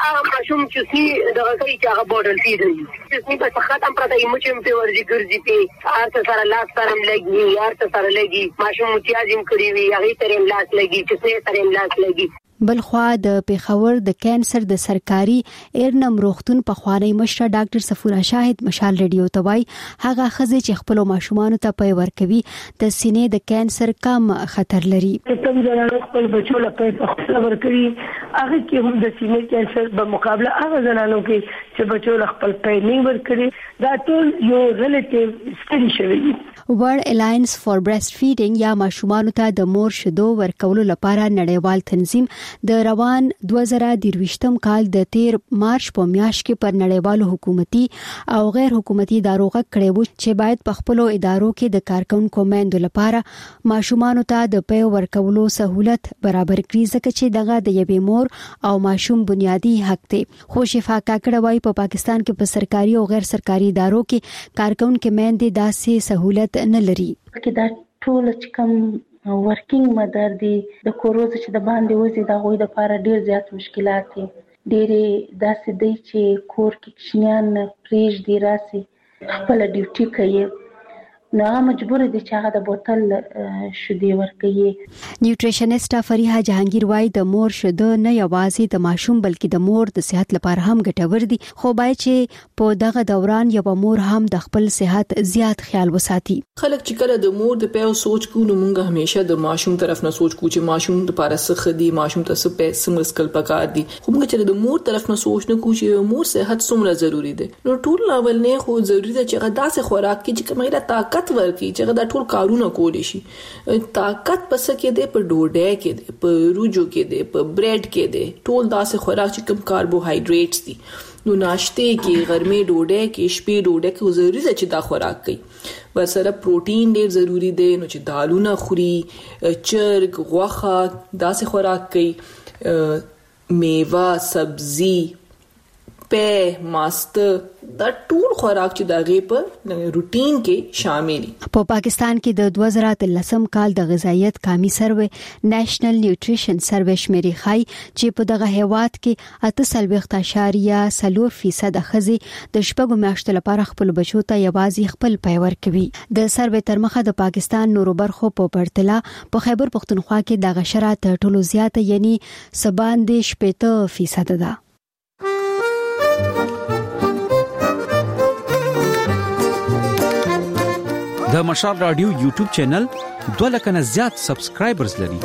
[SPEAKER 21] هغه ماشوم چې سي دغه کوي چې هغه بوتل فی دی چې سي په ختم پرته یې مچم په ورځي ګرځي په ارته سره لاس سره لګي ارته سره لګي ماشوم متیازم کړی وي هغه ترې لاس لګي چې سي ترې لاس لګي.
[SPEAKER 18] بلخوا د پیښور د کینسر د سرکاري ایرنم روغتون په خوانی مشره ډاکټر صفورا شاهد مشال ریډیو توای هغه خزه چې خپل ماشومان ته پي ورکوي د سینې د کینسر کم خطر لري.
[SPEAKER 4] کوم ځای خپل بچو لپاره خپل ورکوي هغه کې هم د سینې کینسر په مقابله هغه زنانو کې چې بچو خپل پي نه ورکړي دا ټول یو ریلیټیو سټډي شوی.
[SPEAKER 18] ورلد الاینس فار برېسټ فیډینګ یا ماشومان ته د مور شیدو ورکولو لپاره نړیوال تنظیم د روان دوه زره درویشتم کال د تیر مارچ په میاشت کې پر نړیوالو حکومتي او غیر حکومتي ادارو غږ کړی و چې باید په خپل ادارو کې د کارکونکو میندو لپاره ماشومان ته د پي ورکولو سہولت برابر کړي ځکه چې دغه د یوې مور او ماشوم بنیادی حق دی. خو شفا کاکړه وايي په پاکستان کې په سرکاري او غیر سرکاري ادارو کې کارکونکو میندې داسې سہولت نه لري.
[SPEAKER 2] کې دا ټول چې کوم ورکینګ مدر دي د کوروز چې د باندې وځي دا غوي د لپاره ډیر زیات مشکلات دي. ډېرې داسې دی چې کور کې کښنیان پریج دی راسي خپل ډیوټي کوي نو مجبور دي چې هغه د بوتل شیدې ورکوي.
[SPEAKER 18] نیوټریشنست فریحه جهانگیر وايي د مور شیدو نه یوازې د ماشوم بلکې د مور د صحت لپاره هم ګټور دي خو باید چې په دغه دوران یو مور هم د خپل صحت زیات خیال وساتي.
[SPEAKER 19] خلک چې کله د مور د پیو سوچ کو نو موږ همیشه د ماشوم طرف نه سوچ کو چې ماشوم لپاره څه خدي ماشوم ته څه پیسې مسکل پکار دي خو موږ چې د مور طرف نه سوچ نه کو چې مور صحت څومره ضروری ده. نو ټول اول نه خو ضروری ده چې غدا سه خوراک کې چې کومه طاقت ورکی چې دا ټول کارونه کولی شي. طاقت پس کې دی په ډوډۍ کې دی په روجو کې دی په بریډ کې دی ټول داسې خوراک چې کم کاربوهایډریټس دي. نو ناشته کې غرمې ډوډۍ کې شپې ډوډۍ کې ضروری ده چې دا خوراک کوي. ورسره پروتین ډیر ضروری دی نو چې دالونه خوري چرګ غوښه داسې خوراک کوي میوه سبزي په ماست دا ټول خوراک چې دغه په روټین کې شامل دي.
[SPEAKER 18] په پاکستان کې د دوه زره اتلسم کال د غذایت کامي سروې نېشنل نیوټریشن سروې شمیرې خای چې په دغه هیواد کې اته سلويخت اشاریه څلور فیصد خزي د شپږو میاشتو لپاره خپل بچو ته یوازې خپل پي ورکوي. د سروې تر مخه د پاکستان نورو برخو په پرتله په خیبر پختونخوا کې دغه شرایط ټولو زیاته یعنی سباندې شپږ فیصد ده.
[SPEAKER 15] د مشال رادیو یوټیوب چینل دوه لک نه زیات سبسکرایبرز لري.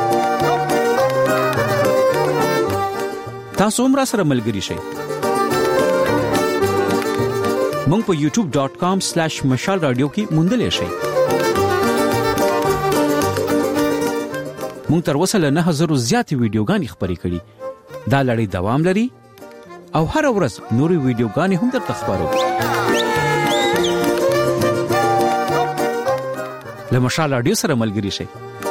[SPEAKER 15] تاسو هم را سره ملګري شئ. مونږ په یوټیوب ډاٹ کام سلیش مشال رادیو کې موندلې شئ. مونږ تر اوسه له نه هزار زیات ویډیوګانې خبرې کړې. دا لړۍ دوام لري او هر ورځ نوري ویډیوګانې هم درته خبرو. له مشال رادیو سره ملګري شئ.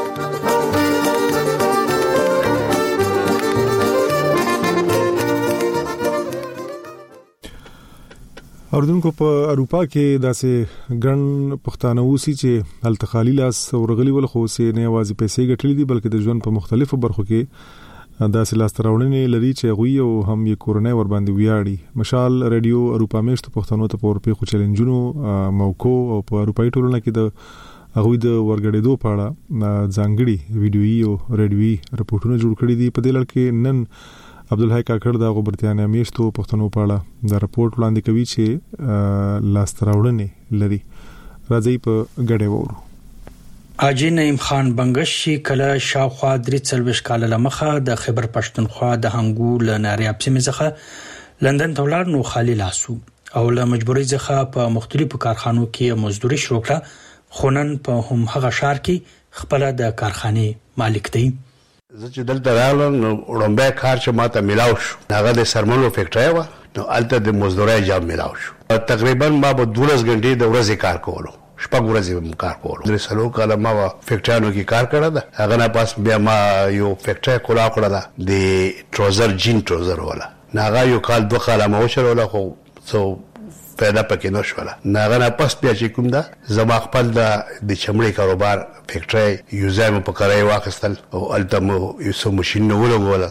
[SPEAKER 3] اردوونکو په اروپا کې داسې ګڼ پښتانه اوسي چې التخالی لاس ورغلي ول خو سي نه یوازې پیسې ګټلې دي بلکې د ژوند په مختلفو برخو کې داسې لاس تراوړنې لري چې غوي او هم یې کورنۍ ور باندې ویاړي. مشال رادیو اروپا میشت پښتنو ته په اورپی خو چیلنجونو موکو او په اروپאי ټولنه کې د غوي د ورګړېدو په اړه ځانګړي ویډیويي او ریډیوي رپورټونه جوړ کړي دي. په دې لړ کې نن عبدالحی کاکړ د غبرتیانه میشتو پښتنو په اړه د رپورټ وړاندې کوي چې لاس تراوړنې لري. راځي په غړې وورو.
[SPEAKER 6] اجي نعیم خان بنگش کله شاوخوا درې څلويش کال لمخه د خیبر پښتونخوا د هنګو ل ناریاب سیمه څخه لندن ته ولاړ نو خالي لاسو او له مجبوري څخه په مختلفو کارخانو کې مزدوري شروع کړه. خونن په هم هغه شهر کې خپل د کارخانه مالک دی.
[SPEAKER 22] زه چې دلته راغلم نو وړاندې کار چې ماته ملاو شو هغه د سرمنو فیکټری و نو الته د مزدوري جام ملاو شو. تقریبا ما به دولس غنټې د ورځې کار کولو شپږ ورځې هم کار کولو. د سلو کاله ما فیکټریانو کې کار کړی دا هغه نه پاس بیا ما یو فیکټری کولا کړل د ټروزر جین ټروزر ولا هغه یو کال دوه کاله ما وشرول خو څو پیدا پکې نشوله. هغه نه پاس بیا چې کوم دا زما خپل د د چمړې کاروبار فیکټری یو ځای په کارای واخستل او الته مو یو څو ماشين ولګول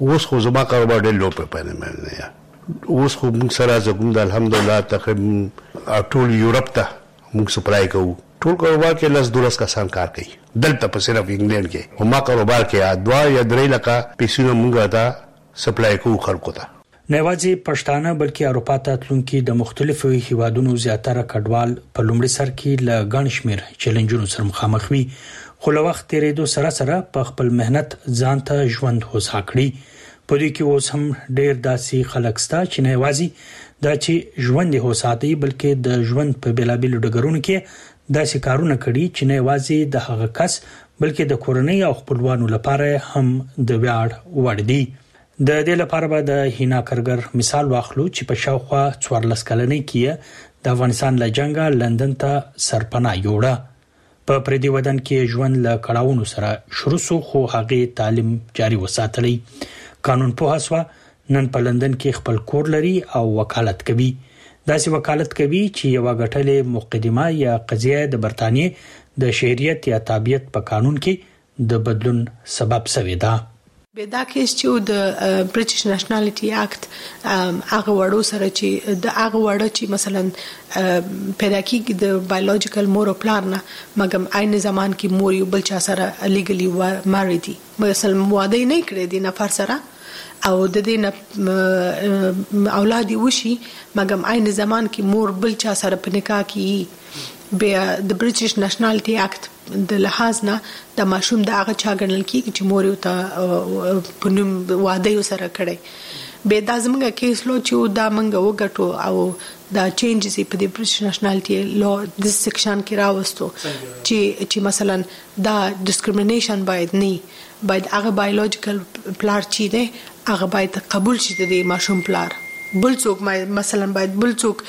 [SPEAKER 22] اوس خو زما کاروبار ډېر لو په پنه مې نه اوس خو موږ سره زګوم د الحمدلله تقریبا ټول یورپ ته موږ سپلای کوو ټول کاروبار کې لس دولس کسان کار کوي دلته په صرف انګلند کې او ما کاروبار کې ادوا یا درې لکه پیسونه موږ ته سپلای کوو خلکو ته
[SPEAKER 6] نه واځي پښتانه بلکې اروپا ته تلونکي د مختلفو هیوادونو زیاتره کډوال په لومړي سر کې ل غن شمیر چیلنجونو سره مخامخ وي خو له وخت تیرېدو سره سره په خپل مهنت ځان ته ژوند هوسا کړی په دې کې اوس هم ډېر داسې خلک ستا چې نه واځي دا چې ژوند هوسا دی بلکې د ژوند په بیلابیلو ډګرونو کې داسې کارونه کړي چې نه واځي د هغه کس بلکې د کورنۍ او خپلوانو لپاره هم د ویاړ وړ دی د دې لپاره به د هینا کرګر مثال واخلو چې په شاوخوا څوارلس کلنۍ کې د افغانستان له جنگه لندن ته سرپناه یوړه په پردي ودان کې ژوند له کړهونو سره شروع سو خو هغه تعلیم جاري وساتلی قانون په حساب نن په لندن کې خپل کور لري او وکالت کوي داسې وکالت کوي چې یو غټلې مقدمه یا قضیه د برتانیې د شهریت یا تابعیت په قانون کې د بدلون سبب شوی دا
[SPEAKER 1] به دا کیس چې د برټیش نېشنالټي اکټ هغه وړو سره چې د هغه وړو چې مثلا پیدا کیږي د بایولوژیکل مور او پلار نه مګم عین زمان کې مور یو بل چا سره لیګلی ماري دي مثلا واده نه کړی دي نفر سره او د دې نه اولاد وشي مګم عین زمان کې مور بل چا سره په نکاح کې به د برټیش نېشنالټي اکټ د لحاظ نه د ماشوم د هغه چا ګڼل کیږي چې مور یو ته په نوم واده سره کړي به دا زمونږ کیس لو چې دا منګه وګټو او دا چینجز په د برټیش نېشنالټي لو د سیکشن کې راوستو چې چې مثلا دا ډیسکریمینیشن باید نه باید هغه بایولوژیکل پلار چې دی هغه باید قبول شي د ماشوم پلار بل څوک مثلا باید بل څوک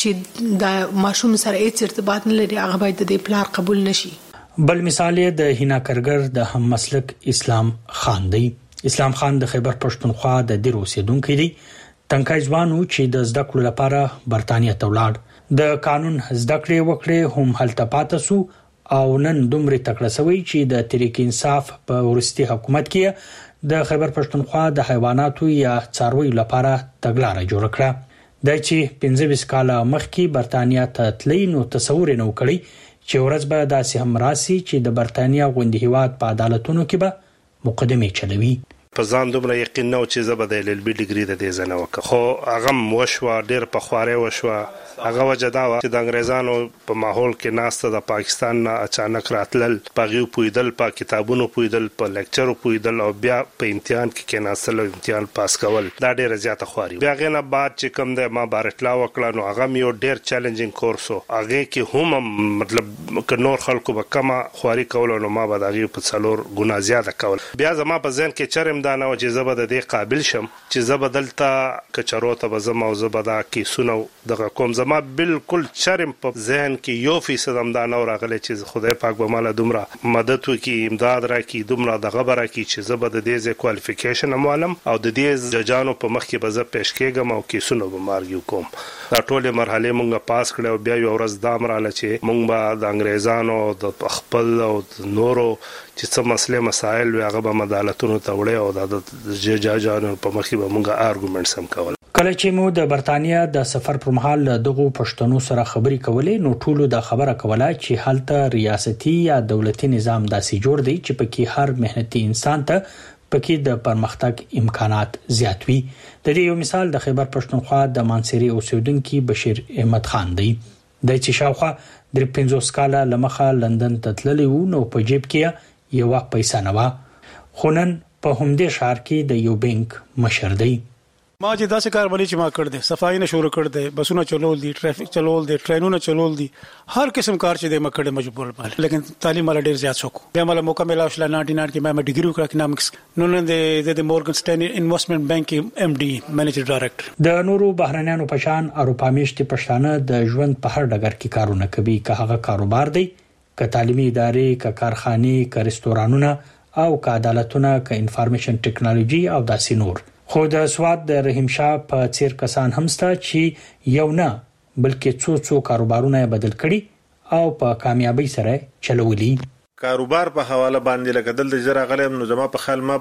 [SPEAKER 1] چې د ماشوم سره هیڅ ارتباط نه لري هغه باید د پلار قبول نشي
[SPEAKER 6] بل مثال د هینا کرګر د هم مسلک اسلام خان دی اسلام خان د خیبر پښتونخوا د دیر اوسیدونکو دی تنکای ځوانو چې د زده کړو لپاره برتانیې ته ولاړ د قانون زده کړې وکړې هم هلته پاتې سو او نن دومره تکړه شوی چې د تحریک انصاف په ورستي حکومت کې د خیبر پښتونخوا د حیواناتو یا څارویو لپاره تګلارې جوړ کړه د چې پنځه ویشت کاله مخکې برتانیې ته تللی نو تصور نه وکړي چې ورځ به داسې هم راسي چې د برتانیې غونډې هیواد په عدالتونو کې به مقدمه چلوي
[SPEAKER 22] په ځان دومره یقین نه و چې زه به د ایل ایل بي ډیګري د دې ځنه وکړم خو هغه وشوه ډېر په خوارې وشوه هغه وجه دا وه چې د انګریزانو په ماحول کې ناسته د پاکستان نه اچانک راتلل په هغې پوهېدل په کتابونو پوهېدل په لیکچرو پوهېدل او بیا په امتحان کې کېناستل او امتحان پاس کول دا ډېره زیاته خواري بیا هغې نه بعد چې کوم دی ما بار اطلاع وکړه نو هغه مې یو ډېر چیلنجینګ کورس و هغې کې هم مطلب که نور خلکو به کمه خواري کوله نو ما به د هغې په څلور ګنا زیاته کول بیا زما په ذهن کې چرم دا نه و چې زه به د دې قابل شم چې زه به دلته کچرو ته به ځم او زه به دا کیسونه دغه کوم زما بالکل چرم په ذهن کې یو فیصد هم دا نه و راغلی چې خدای پاک به ماله دومره مدد وکړي امداد راکړي دومره دغه به راکړي چې زه به د دې ځای کوالیفیکیشن هم والم او د دې ججانو په مخ کې به زه پیش کېږم او کیسونه به مارګیو کوم دا ټولې مرحلې مونږ پاس کړې او بیا یو ورځ دا هم راغله چې مونږ به د انګریزانو د خپل او د نورو چې څه مسلې مسایل وي هغه به عدالتونو ته وړي او د ججانو په مخ کې به مونږ آرګومنټس هم کول
[SPEAKER 6] کله چې مو د برتانیې د سفر پر مهال دغه پښتنو سره خبرې کولې نو ټولو د خبره کوله چې حالت ریاستي یا دولتي نظام داسې جوړ دی چې پکې هر مهنتي انسان ته پکې د پرمختګ امکانات زیات وي د دې یو مثال د خیبر پښتونخوا د مانسيري اوسیدونکو بشیر احمد خان دی د چې شاوخوا د پنځوس کاله لمخه لندن ته تللی و نو په جیب کې یو پیسې نه و خونن په همدې شهر کې د یو بانک مشر دی
[SPEAKER 7] ما چې داسې کار ولې چې ما کړ دې صفائی نه شروع کړ دې بسونه چلول دي ټریفیک چلول دي ټرینونه چلول دي هر قسم کار چې دې ما کړ مجبور بل لیکن تعلیم ولا ډیر زیات شوک بیا مله موقع ملا شل نائنټي نائن کې ما ډیګری وکړه اکونومکس نو نن دې د مورګن سټینلی انویسټمنت بانک ام ډي منیجر ډایریکټر
[SPEAKER 6] د نورو بهرنیانو په شان اروپا میشتي پښتانه د ژوند په هر ډګر کې کارونه کوي که هغه کاروبار دی که تعلیمي ادارې که کارخانه که رستورانونه او که عدالتونه که انفارمیشن ټیکنالوژي او داسې نور خو د سواد د رحیم شاه په څیر کسان همستا چې یو نه بلکې څو څو کاروبارونه بدل کړي او په کامیابی سره چلولي
[SPEAKER 22] کاروبار په حواله باندې لکه دل د جره غلم نو زما په خیال ما په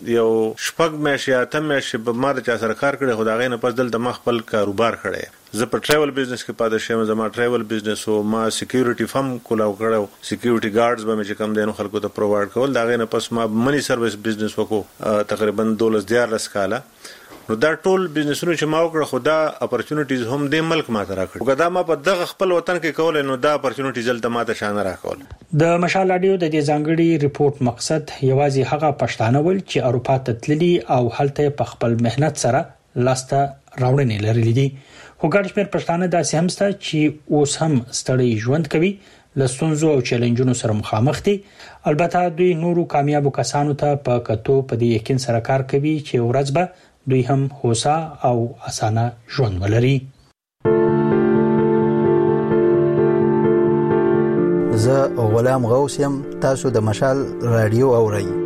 [SPEAKER 5] یو شپږ میاشتې اته میاشتې به ما د چا سره کار کړی خو د هغې نه پس دلته ما خپل کاروبار کړی زه په ټریول بزنس کې پاتې شوم زما ټریول بزنس او ما سکیورټي فم کولاو کړو سکیورټي ګارډز به مې چې کم دینو خلکو ته پرووایډ کول د هغې نه پس ما منی سرویس بزنس وکړو تقریبا دولس دیارلس کاله نو دا ټول بزنسونه چې ما وکړه خو دا اپورچونټیز هم د ملک ماته راکړ او دا ما په دغه خپل وطن کې کول نو دا اپورچونټیز دلته ماته شان راکول
[SPEAKER 6] د مشال اډیو د دې ځانګړي ریپورت مقصد یوازې هغه پښتانه ول چې اروپا ته تللي او هلته په خپل مهنت سره لاسته راوړنې لرلې دي خو ګڼ شمېر پښتانه داسې هم شته چې اوس هم ستړي ژوند کوي له ستونزو او چیلنجونو سره مخامخ دي البته دوی نورو کامیابو کسانو ته په کتو په دې یقین سره کار کوي چې ورځ به دوی هم هوسا او اسانه ژوند ولري
[SPEAKER 11] زه غلام غوث یم تاسو د مشال رادیو اورئ